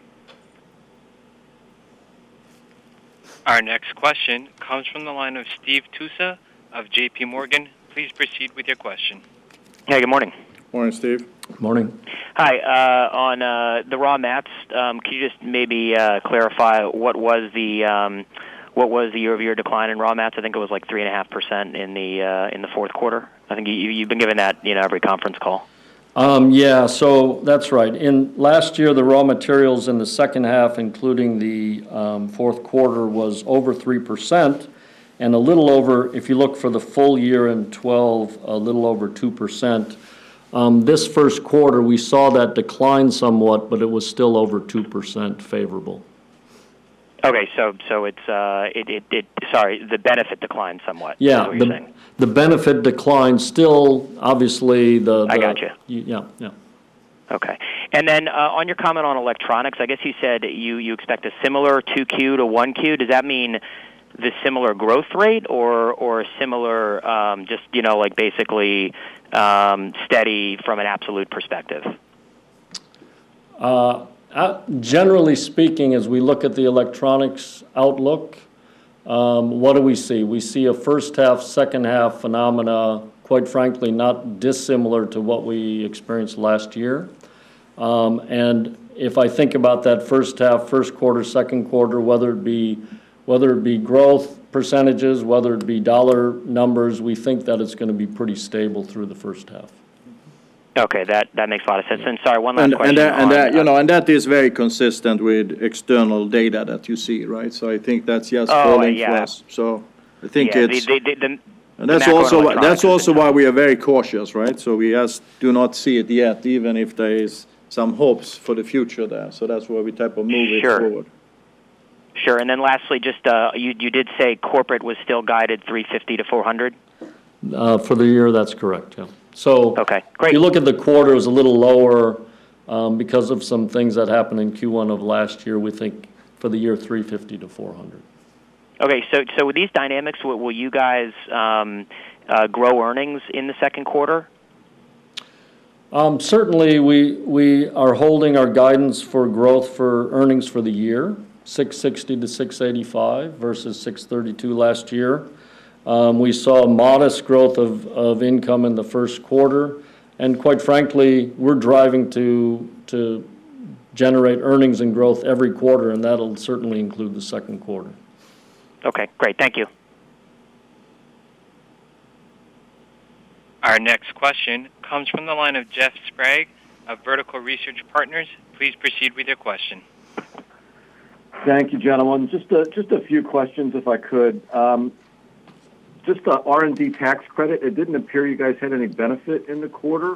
Our next question comes from the line of Steve Tusa of J.P. Morgan. Please proceed with your question. Hey, good morning. Morning, Steve. Morning. Hi. On the raw mats, can you just maybe clarify what was the year-over-year decline in raw mats? I think it was like 3.5% in the fourth quarter. I think you've been given that every conference call. Yeah, so that's right. In last year, the raw materials in the second half, including the fourth quarter, was over 3%, and a little over, if you look for the full year in 12, a little over 2%. This first quarter, we saw that decline somewhat, but it was still over 2% favorable. Okay, so it's the benefit declined somewhat. Yeah, is what you're saying. The benefit declined still, obviously. I got you. Yeah. Okay. And then on your comment on electronics, I guess you said you expect a similar 2Q to 1Q. Does that mean the similar growth rate or similar, just, like basically steady from an absolute perspective? Generally speaking, as we look at the electronics outlook, what do we see? We see a first half, second half phenomena, quite frankly, not dissimilar to what we experienced last year. And if I think about that first half, first quarter, second quarter, whether it be growth percentages, whether it be dollar numbers, we think that it's going to be pretty stable through the first half. Okay, that makes a lot of sense. And sorry, one last question. And that is very consistent with external data that you see, right? So I think that's just falling for us. So I think and that's also why we are very cautious, right? So we just do not see it yet, even if there is some hopes for the future there. So that's why we type of move it forward. Sure. And then lastly, just you did say corporate was still guided 350 to 400? For the year, that's correct, yeah. So okay, great. If you look at the quarter, it was a little lower because of some things that happened in Q1 of last year. We think for the year 350 to 400. Okay, so with these dynamics, will you guys grow earnings in the second quarter? Certainly, we are holding our guidance for growth for earnings for the year, 660 to 685 versus 632 last year. We saw modest growth of income in the first quarter, and quite frankly, we're driving to generate earnings and growth every quarter, and that'll certainly include the second quarter. Okay, great. Thank you. Our next question comes from the line of Jeff Sprague of Vertical Research Partners. Please proceed with your question. Thank you, gentlemen. Just a few questions, if I could. Just the R&D tax credit, it didn't appear you guys had any benefit in the quarter.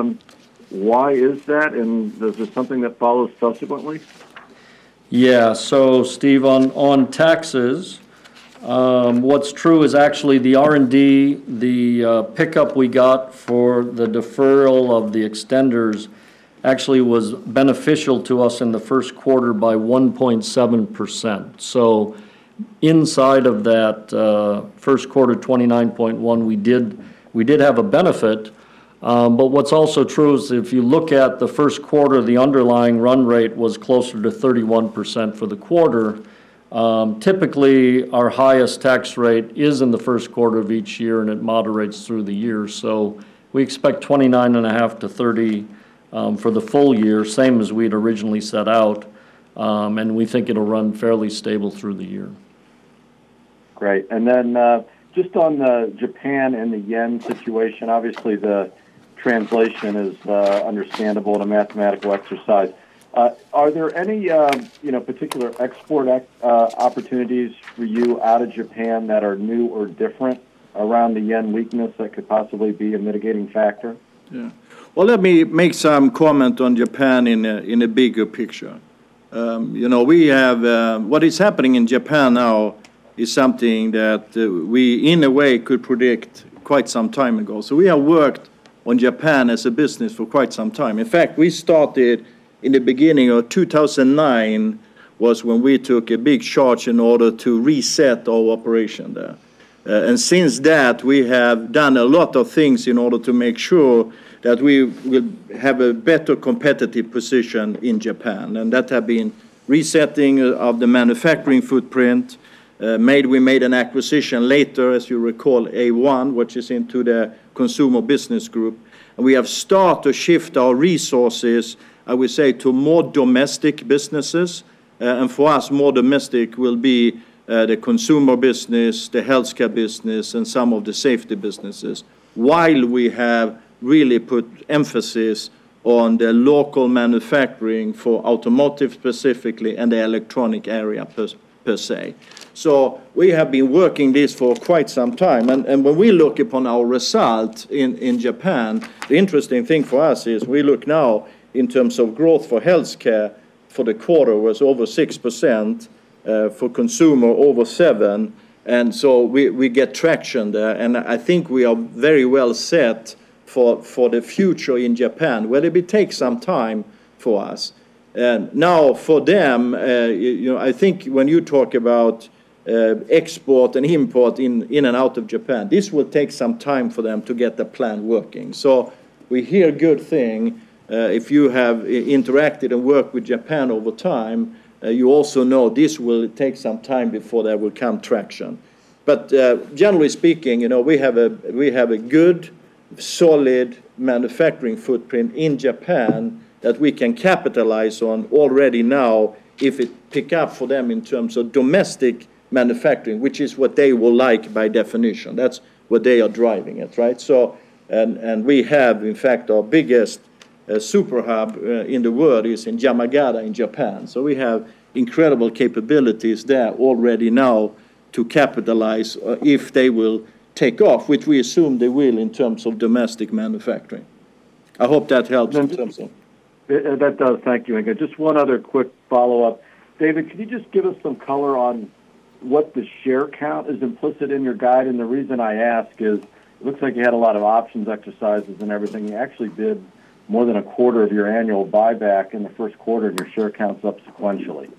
Why is that, and is there something that follows subsequently? Yeah, so Steve, on taxes, what's true is actually the R&D, the pickup we got for the deferral of the extenders actually was beneficial to us in the first quarter by 1.7%. So inside of that first quarter 29.1, we did have a benefit. But what's also true is if you look at the first quarter, the underlying run rate was closer to 31% for the quarter. Typically, our highest tax rate is in the first quarter of each year, and it moderates through the year. So we expect 29.5 to 30 for the full year, same as we'd originally set out, and we think it'll run fairly stable through the year. Great. And then just on the Japan and the yen situation, obviously the translation is understandable and a mathematical exercise. Are there any particular export opportunities for you out of Japan that are new or different around the yen weakness that could possibly be a mitigating factor? Yeah. Well, let me make some comment on Japan in a bigger picture. We have what is happening in Japan now is something that we, in a way, could predict quite some time ago. So we have worked on Japan as a business for quite some time. In fact, we started in the beginning of 2009 was when we took a big charge in order to reset our operation there. And since that, we have done a lot of things in order to make sure that we will have a better competitive position in Japan. And that have been resetting of the manufacturing footprint. We made an acquisition later, as you recall, A1, which is into the consumer business group. And we have started to shift our resources, I would say, to more domestic businesses. And for us, more domestic will be the consumer business, the healthcare business, and some of the safety businesses, while we have really put emphasis on the local manufacturing for automotive specifically and the electronic area per se. So we have been working this for quite some time. And when we look upon our result in Japan, the interesting thing for us is we look now in terms of growth for healthcare for the quarter was over 6%, for consumer over 7%. And so we get traction there. And I think we are very well set for the future in Japan, whether it takes some time for us. And now for them, I think when you talk about export and import in and out of Japan, this will take some time for them to get the plan working. So we hear good thing. If you have interacted and worked with Japan over time, you also know this will take some time before there will come traction. But generally speaking, we have a good, solid manufacturing footprint in Japan that we can capitalize on already now if it pick up for them in terms of domestic manufacturing, which is what they will like by definition. That's what they are driving at, right? So, and we have, in fact, our biggest super hub in the world is in Yamagata in Japan. So we have incredible capabilities there already now to capitalize if they will take off, which we assume they will in terms of domestic manufacturing. I hope that helps in terms of... That does. Thank you, Inge. Just one other quick follow-up. David, could you just give us some color on what the share count is implicit in your guide? And the reason I ask is it looks like you had a lot of options exercises and everything. You actually did more than a quarter of your annual buyback in the first quarter, and your share count's up sequentially.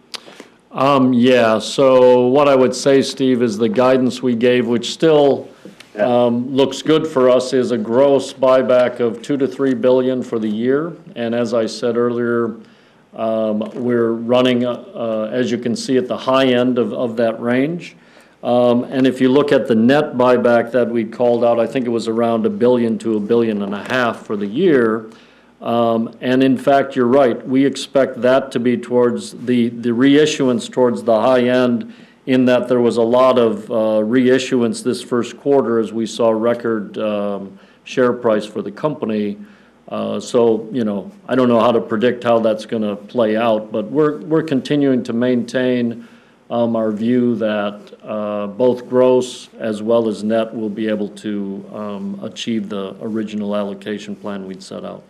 Yeah, so what I would say, Steve, is the guidance we gave, which still looks good for us, is a gross buyback of $2 to $3 billion for the year. And as I said earlier, we're running, as you can see, at the high end of that range. And if you look at the net buyback that we called out, I think it was around $1 billion to $1.5 billion for the year. And in fact, you're right. We expect that to be towards the reissuance towards the high end, in that there was a lot of reissuance this first quarter as we saw record share price for the company. So, I don't know how to predict how that's going to play out, but we're continuing to maintain our view that both gross as well as net will be able to achieve the original allocation plan we'd set out.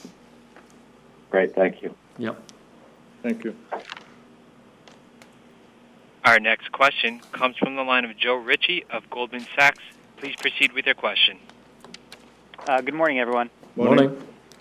Great, thank you. Yep. Thank you. Our next question comes from the line of Joe Ritchie of Goldman Sachs. Please proceed with your question. Good morning, everyone. Morning.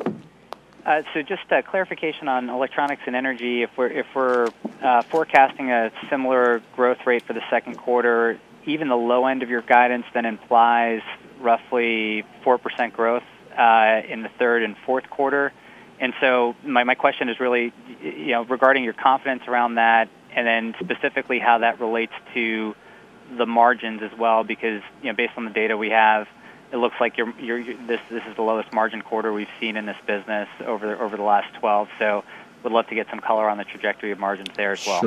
So just a clarification on electronics and energy. If we're forecasting a similar growth rate for the second quarter, even the low end of your guidance then implies roughly 4% growth in the third and fourth quarter. And so my question is really, regarding your confidence around that, and then specifically how that relates to the margins as well, because based on the data we have, it looks like this is the lowest margin quarter we've seen in this business over the last 12. So would love to get some color on the trajectory of margins there as well.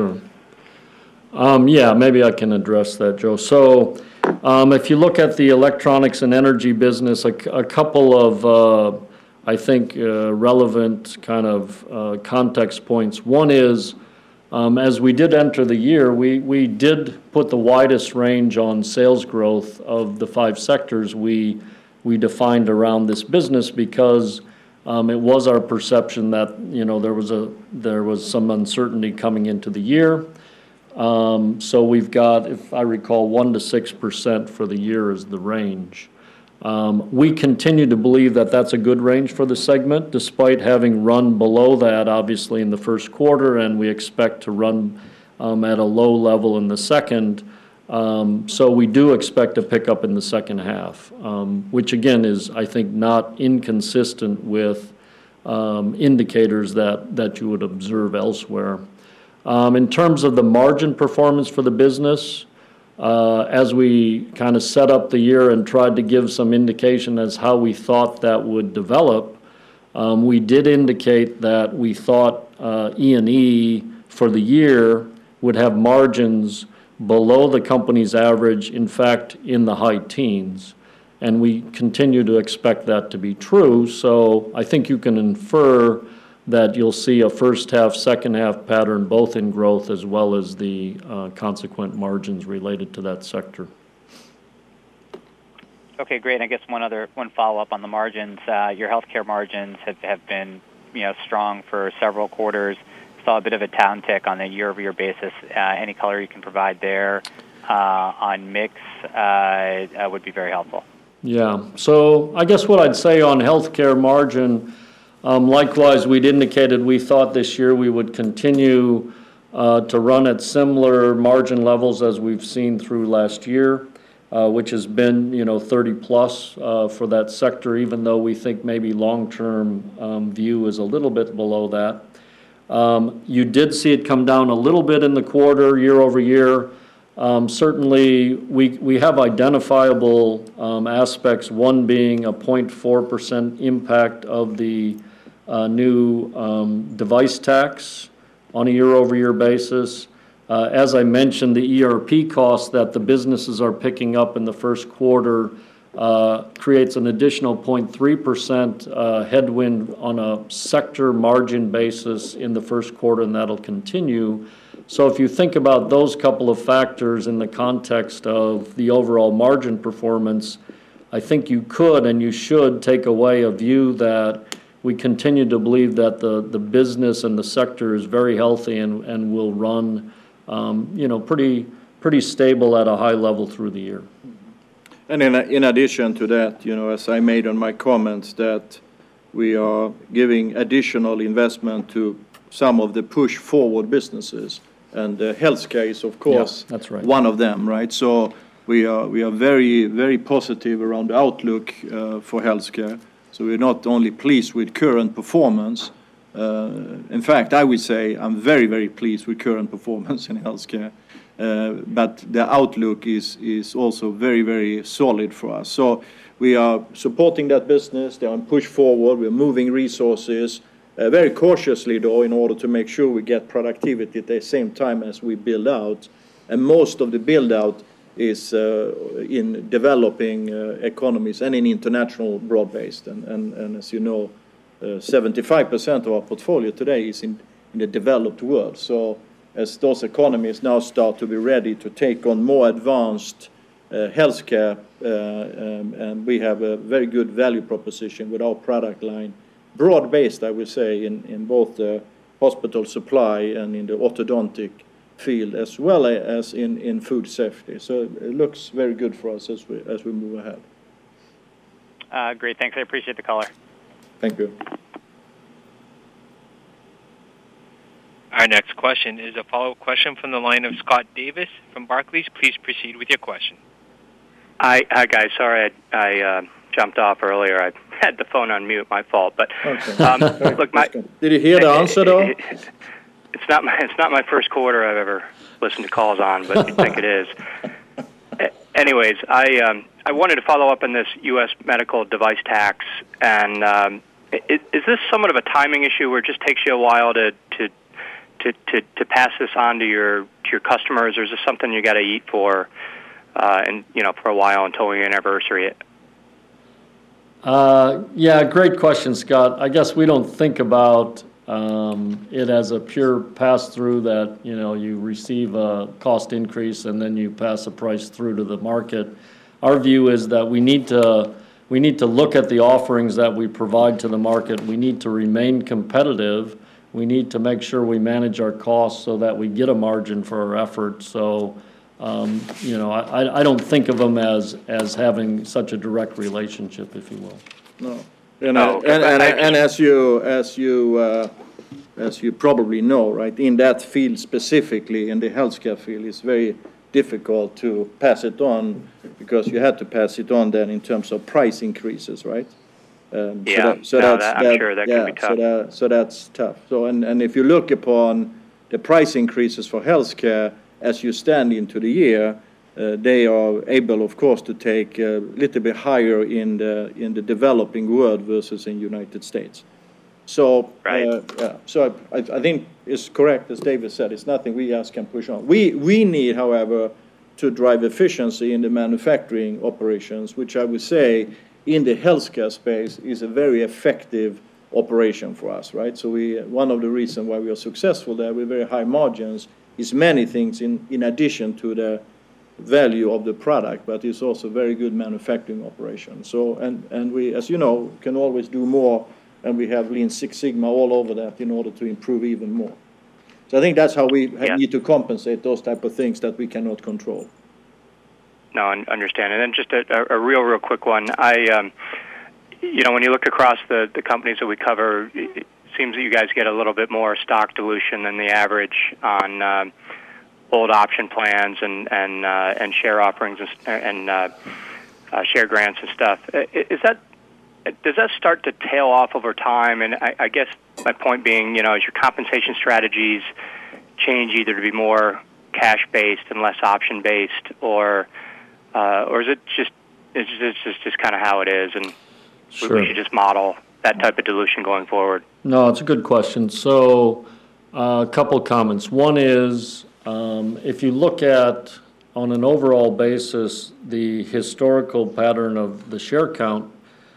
Sure. Yeah, maybe I can address that, Joe. So if you look at the electronics and energy business, a couple of, I think, relevant kind of context points. One is, as we did enter the year, we did put the widest range on sales growth of the 5 sectors we defined around this business, because it was our perception that there was some uncertainty coming into the year. So we've got, if I recall, 1% to 6% for the year is the range. We continue to believe that that's a good range for the segment, despite having run below that, obviously, in the first quarter, and we expect to run at a low level in the second. So we do expect a pickup in the second half, which again is, I think, not inconsistent with indicators that you would observe elsewhere. In terms of the margin performance for the business, as we kind of set up the year and tried to give some indication as how we thought that would develop, we did indicate that we thought E&E for the year would have margins below the company's average, in fact, in the high teens. And we continue to expect that to be true. So I think you can infer that you'll see a first half, second half pattern, both in growth as well as the consequent margins related to that sector. Okay, great. I guess one follow-up on the margins. Your healthcare margins have been strong for several quarters. Saw a bit of a downtick on a year-over-year basis. Any color you can provide there on mix would be very helpful. Yeah. So I guess what I'd say on healthcare margin, Likewise, we'd indicated we thought this year we would continue to run at similar margin levels as we've seen through last year, which has been, 30 plus for that sector, even though we think maybe long-term view is a little bit below that. You did see it come down a little bit in the quarter, year over year. Certainly, we have identifiable aspects, one being a 0.4% impact of the new device tax on a year-over-year basis. As I mentioned, the ERP costs that the businesses are picking up in the first quarter creates an additional 0.3% headwind on a sector margin basis in the first quarter, and that'll continue. So if you think about those couple of factors in the context of the overall margin performance, I think you could and you should take away a view that we continue to believe that the business and the sector is very healthy and will run, pretty stable at a high level through the year. And in addition to that, as I made on my comments, that we are giving additional investment to some of the push forward businesses, and healthcare is of course that's right. one of them, right? So we are very, very positive around the outlook for healthcare. So we're not only pleased with current performance. In fact, I would say I'm very, very pleased with current performance in healthcare. But the outlook is also very, very solid for us. So we are supporting that business. They are on push forward. We're moving resources very cautiously, though, in order to make sure we get productivity at the same time as we build out. And most of the build out is in developing economies and in international broad-based. And as you know, 75% of our portfolio today is in the developed world. So as those economies now start to be ready to take on more advanced healthcare, and we have a very good value proposition with our product line, broad-based, I would say, in both the hospital supply and in the orthodontic field, as well as in food safety. So it looks very good for us as we move ahead. Great, thanks. I appreciate the caller. Thank you. Our next question is a follow-up question from the line of Scott Davis from Barclays. Please proceed with your question. Hi guys. Sorry I jumped off earlier. I had the phone on mute. My fault. But okay. Look, did you hear the answer though? It's not my first quarter I've ever listened to calls on, but you'd think it is. Anyways, I wanted to follow up on this U.S. medical device tax, and is this somewhat of a timing issue where it just takes you a while to pass this on to your customers, or is this something you got to eat for, for a while until we anniversary it? Yeah, great question, Scott. I guess we don't think about it as a pure pass-through that, you receive a cost increase and then you pass a price through to the market. Our view is that we need to look at the offerings that we provide to the market. We need to remain competitive. We need to make sure we manage our costs so that we get a margin for our effort. So, I don't think of them as having such a direct relationship, if you will. No. And as you probably know, right, in that field specifically, in the healthcare field, it's very difficult to pass it on because you had to pass it on then in terms of price increases, right? I'm sure that can be tough. So that's tough. So and if you look upon the price increases for healthcare as you stand into the year, they are able, of course, to take a little bit higher in the developing world versus in United States. So, right. So I think it's correct, as David said. It's nothing we just can push on. We need, however, to drive efficiency in the manufacturing operations, which I would say in the healthcare space is a very effective operation for us, right? So one of the reasons why we are successful there with very high margins is many things in addition to the value of the product, but it's also very good manufacturing operation. So and we, as you know, can always do more, and we have Lean Six Sigma all over that in order to improve even more. So I think that's how we need to compensate those type of things that we cannot control. No, I understand. And then just a real quick one. when you look across the companies that we cover, it seems that you guys get a little bit more stock dilution than the average on old option plans and share offerings and share grants and stuff. Does that start to tail off over time? And I guess my point being, as your compensation strategies change either to be more cash-based and less option-based, or is it just kind of how it is, and Sure. we should just model that type of dilution going forward? No, it's a good question. So a couple comments. One is if you look at, on an overall basis, the historical pattern of the share count,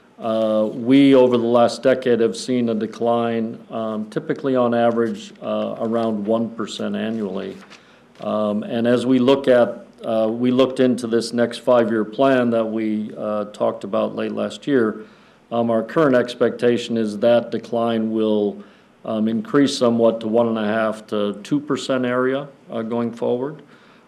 we, over the last decade, have seen a decline, typically on average around 1% annually. And as we looked into this next 5-year plan that we talked about late last year, our current expectation is that decline will increase somewhat to 1.5% to 2% area going forward.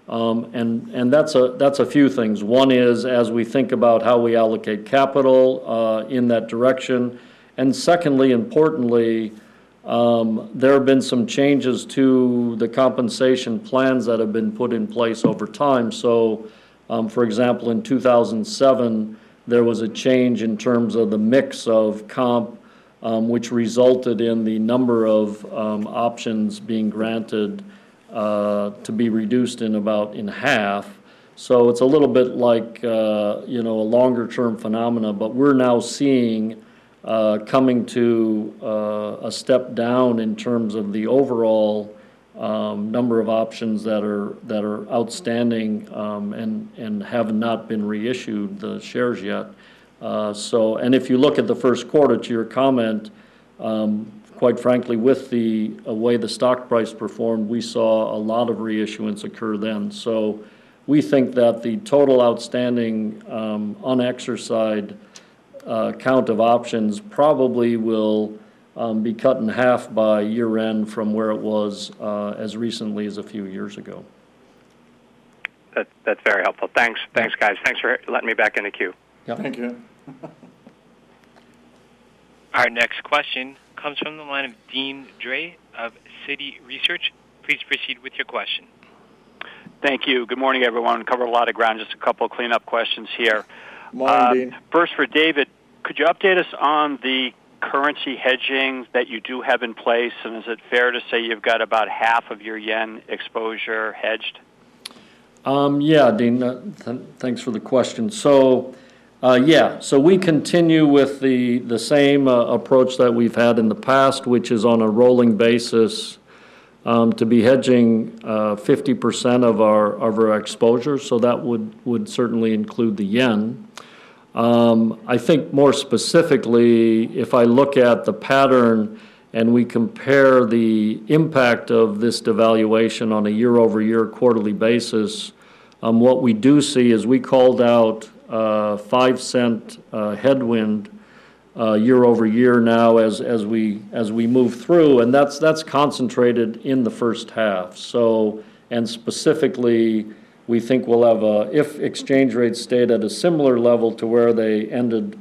And that's a few things. One is as we think about how we allocate capital in that direction, and secondly, importantly, there have been some changes to the compensation plans that have been put in place over time. So, for example, in 2007, there was a change in terms of the mix of comp, which resulted in the number of options being granted to be reduced in half. So it's a little bit like a longer-term phenomena, but we're now seeing coming to a step down in terms of the overall number of options that are outstanding and have not been reissued, the shares yet. And if you look at the first quarter, to your comment, quite frankly, with the way the stock price performed, we saw a lot of reissuance occur then. So we think that the total outstanding unexercised count of options probably will be cut in half by year end from where it was as recently as a few years ago. That's very helpful. Thanks, guys. Thanks for letting me back in the queue. Yep. Thank you. Our next question comes from the line of Deane Dray of Citi Research. Please proceed with your question. Thank you. Good morning, everyone. Covered a lot of ground. Just a couple of cleanup questions here. Morning, Dean. First, for David, could you update us on the currency hedging that you do have in place, and is it fair to say you've got about half of your yen exposure hedged? Yeah, Dean, thanks for the question. So, so we continue with the same approach that we've had in the past, which is on a rolling basis to be hedging 50% of our exposure. So that would certainly include the yen. I think more specifically, if I look at the pattern and we compare the impact of this devaluation on a year-over-year quarterly basis, what we do see is we called out 5-cent headwind year over year now as we move through, and that's concentrated in the first half. So, and specifically, we think we'll have if exchange rates stayed at a similar level to where they ended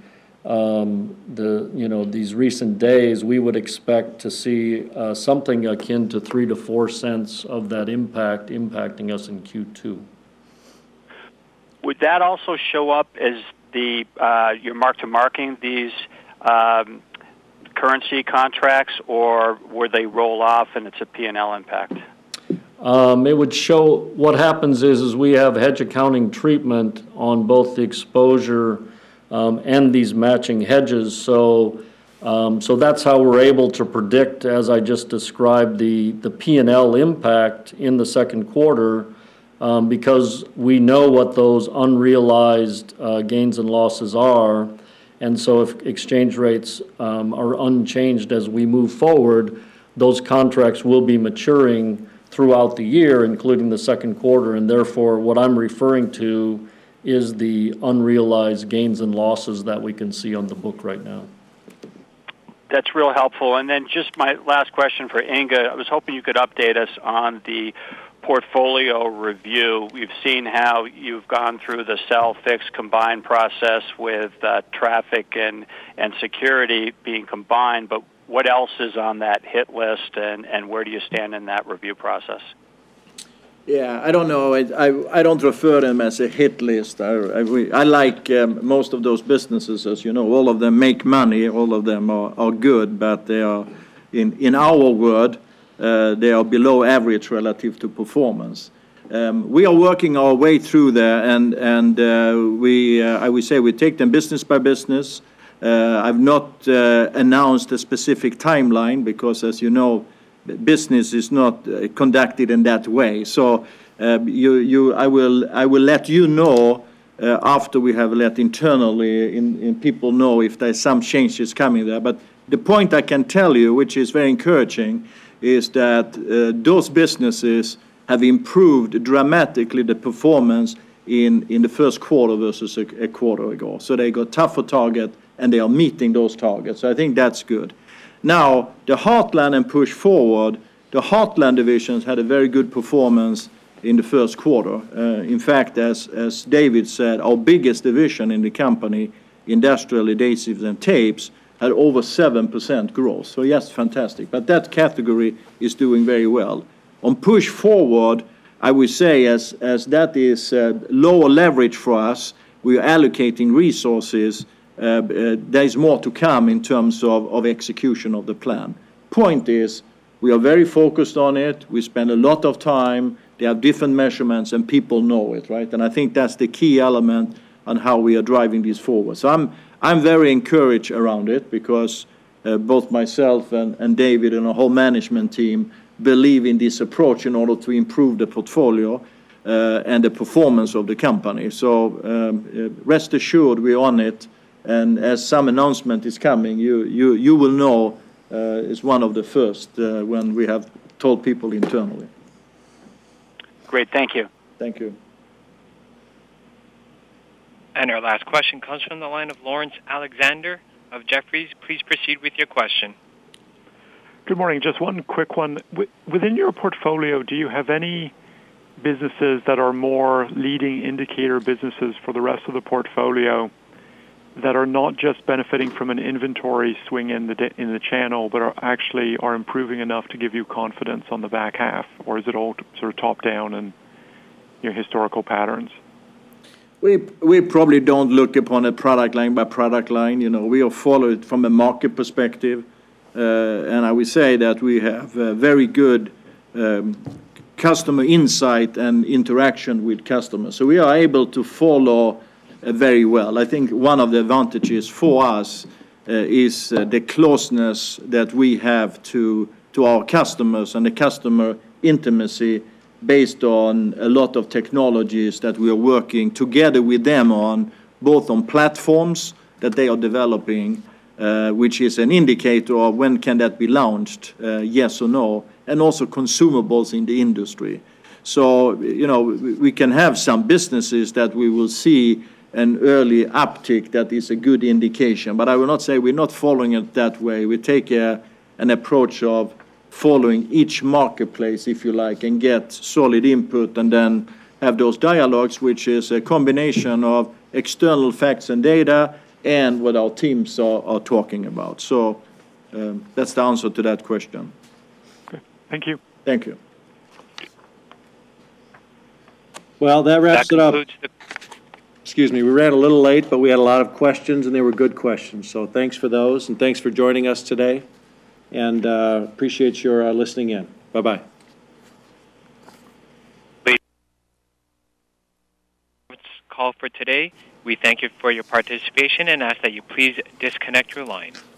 these recent days, we would expect to see something akin to 3 to 4 cents of that impacting us in Q2. Would that also show up as your mark-to-market these currency contracts, or would they roll off and it's a P&L impact? It would show. What happens is we have hedge accounting treatment on both the exposure and these matching hedges. So that's how we're able to predict, as I just described, the P&L impact in the second quarter. Because we know what those unrealized gains and losses are. And so if exchange rates are unchanged as we move forward, those contracts will be maturing throughout the year, including the second quarter. And therefore, what I'm referring to is the unrealized gains and losses that we can see on the book right now. That's real helpful. And then just my last question for Inga. I was hoping you could update us on the portfolio review. We've seen how you've gone through the sell, fix, combine process with traffic and security being combined, but what else is on that hit list, and where do you stand in that review process? Yeah, I don't know. I don't refer them as a hit list. I like most of those businesses, as you know. All of them make money. All of them are good, but they are, in our word, they are below average relative to performance. We are working our way through there, and I would say we take them business by business. I've not announced a specific timeline because, as you know, business is not conducted in that way. So I will let you know after we have let internally in people know if there's some changes coming there. But the point I can tell you, which is very encouraging, is that those businesses have improved dramatically the performance in the first quarter versus a quarter ago. So they got tougher target and they are meeting those targets. So I think that's good. Now, the Heartland and Push Forward, the Heartland divisions had a very good performance in the first quarter. In fact, as David said, our biggest division in the company, industrial adhesives and tapes, had over 7% growth. So yes, fantastic. But that category is doing very well. On Push Forward, I would say as that is lower leverage for us, we are allocating resources. There is more to come in terms of execution of the plan. Point is, we are very focused on it. We spend a lot of time. They have different measurements, and people know it, right? And I think that's the key element on how we are driving this forward. So I'm very encouraged around it because both myself and David and the whole management team believe in this approach in order to improve the portfolio and the performance of the company. So rest assured we're on it. And as some announcement is coming, you will know it's one of the first when we have told people internally. Great, thank you. Thank you. And our last question comes from the line of Lawrence Alexander of Jefferies. Please proceed with your question. Good morning. Just one quick one. Within your portfolio, do you have any businesses that are more leading indicator businesses for the rest of the portfolio that are not just benefiting from an inventory swing in the channel, but are improving enough to give you confidence on the back half? Or is it all sort of top down and your historical patterns? We probably don't look upon it product line by product line. You know, we are followed from a market perspective, and I would say that we have very good customer insight and interaction with customers. So we are able to follow very well. I think one of the advantages for us is the closeness that we have to our customers and the customer intimacy based on a lot of technologies that we are working together with them on, both on platforms that they are developing, which is an indicator of when can that be launched, yes or no, and also consumables in the industry. So, you know, we can have some businesses that we will see an early uptick that is a good indication. But I will not say we're not following it that way. We take an approach of following each marketplace, if you like, and get solid input and then have those dialogues, which is a combination of external facts and data and what our teams are talking about. So that's the answer to that question. Okay. Thank you. Thank you. Well, that wraps it up. Excuse me, we ran a little late, but we had a lot of questions, and they were good questions. So thanks for those, and thanks for joining us today. And appreciate your listening in. Bye-bye. Call for today. We thank you for your participation and ask that you please disconnect your line.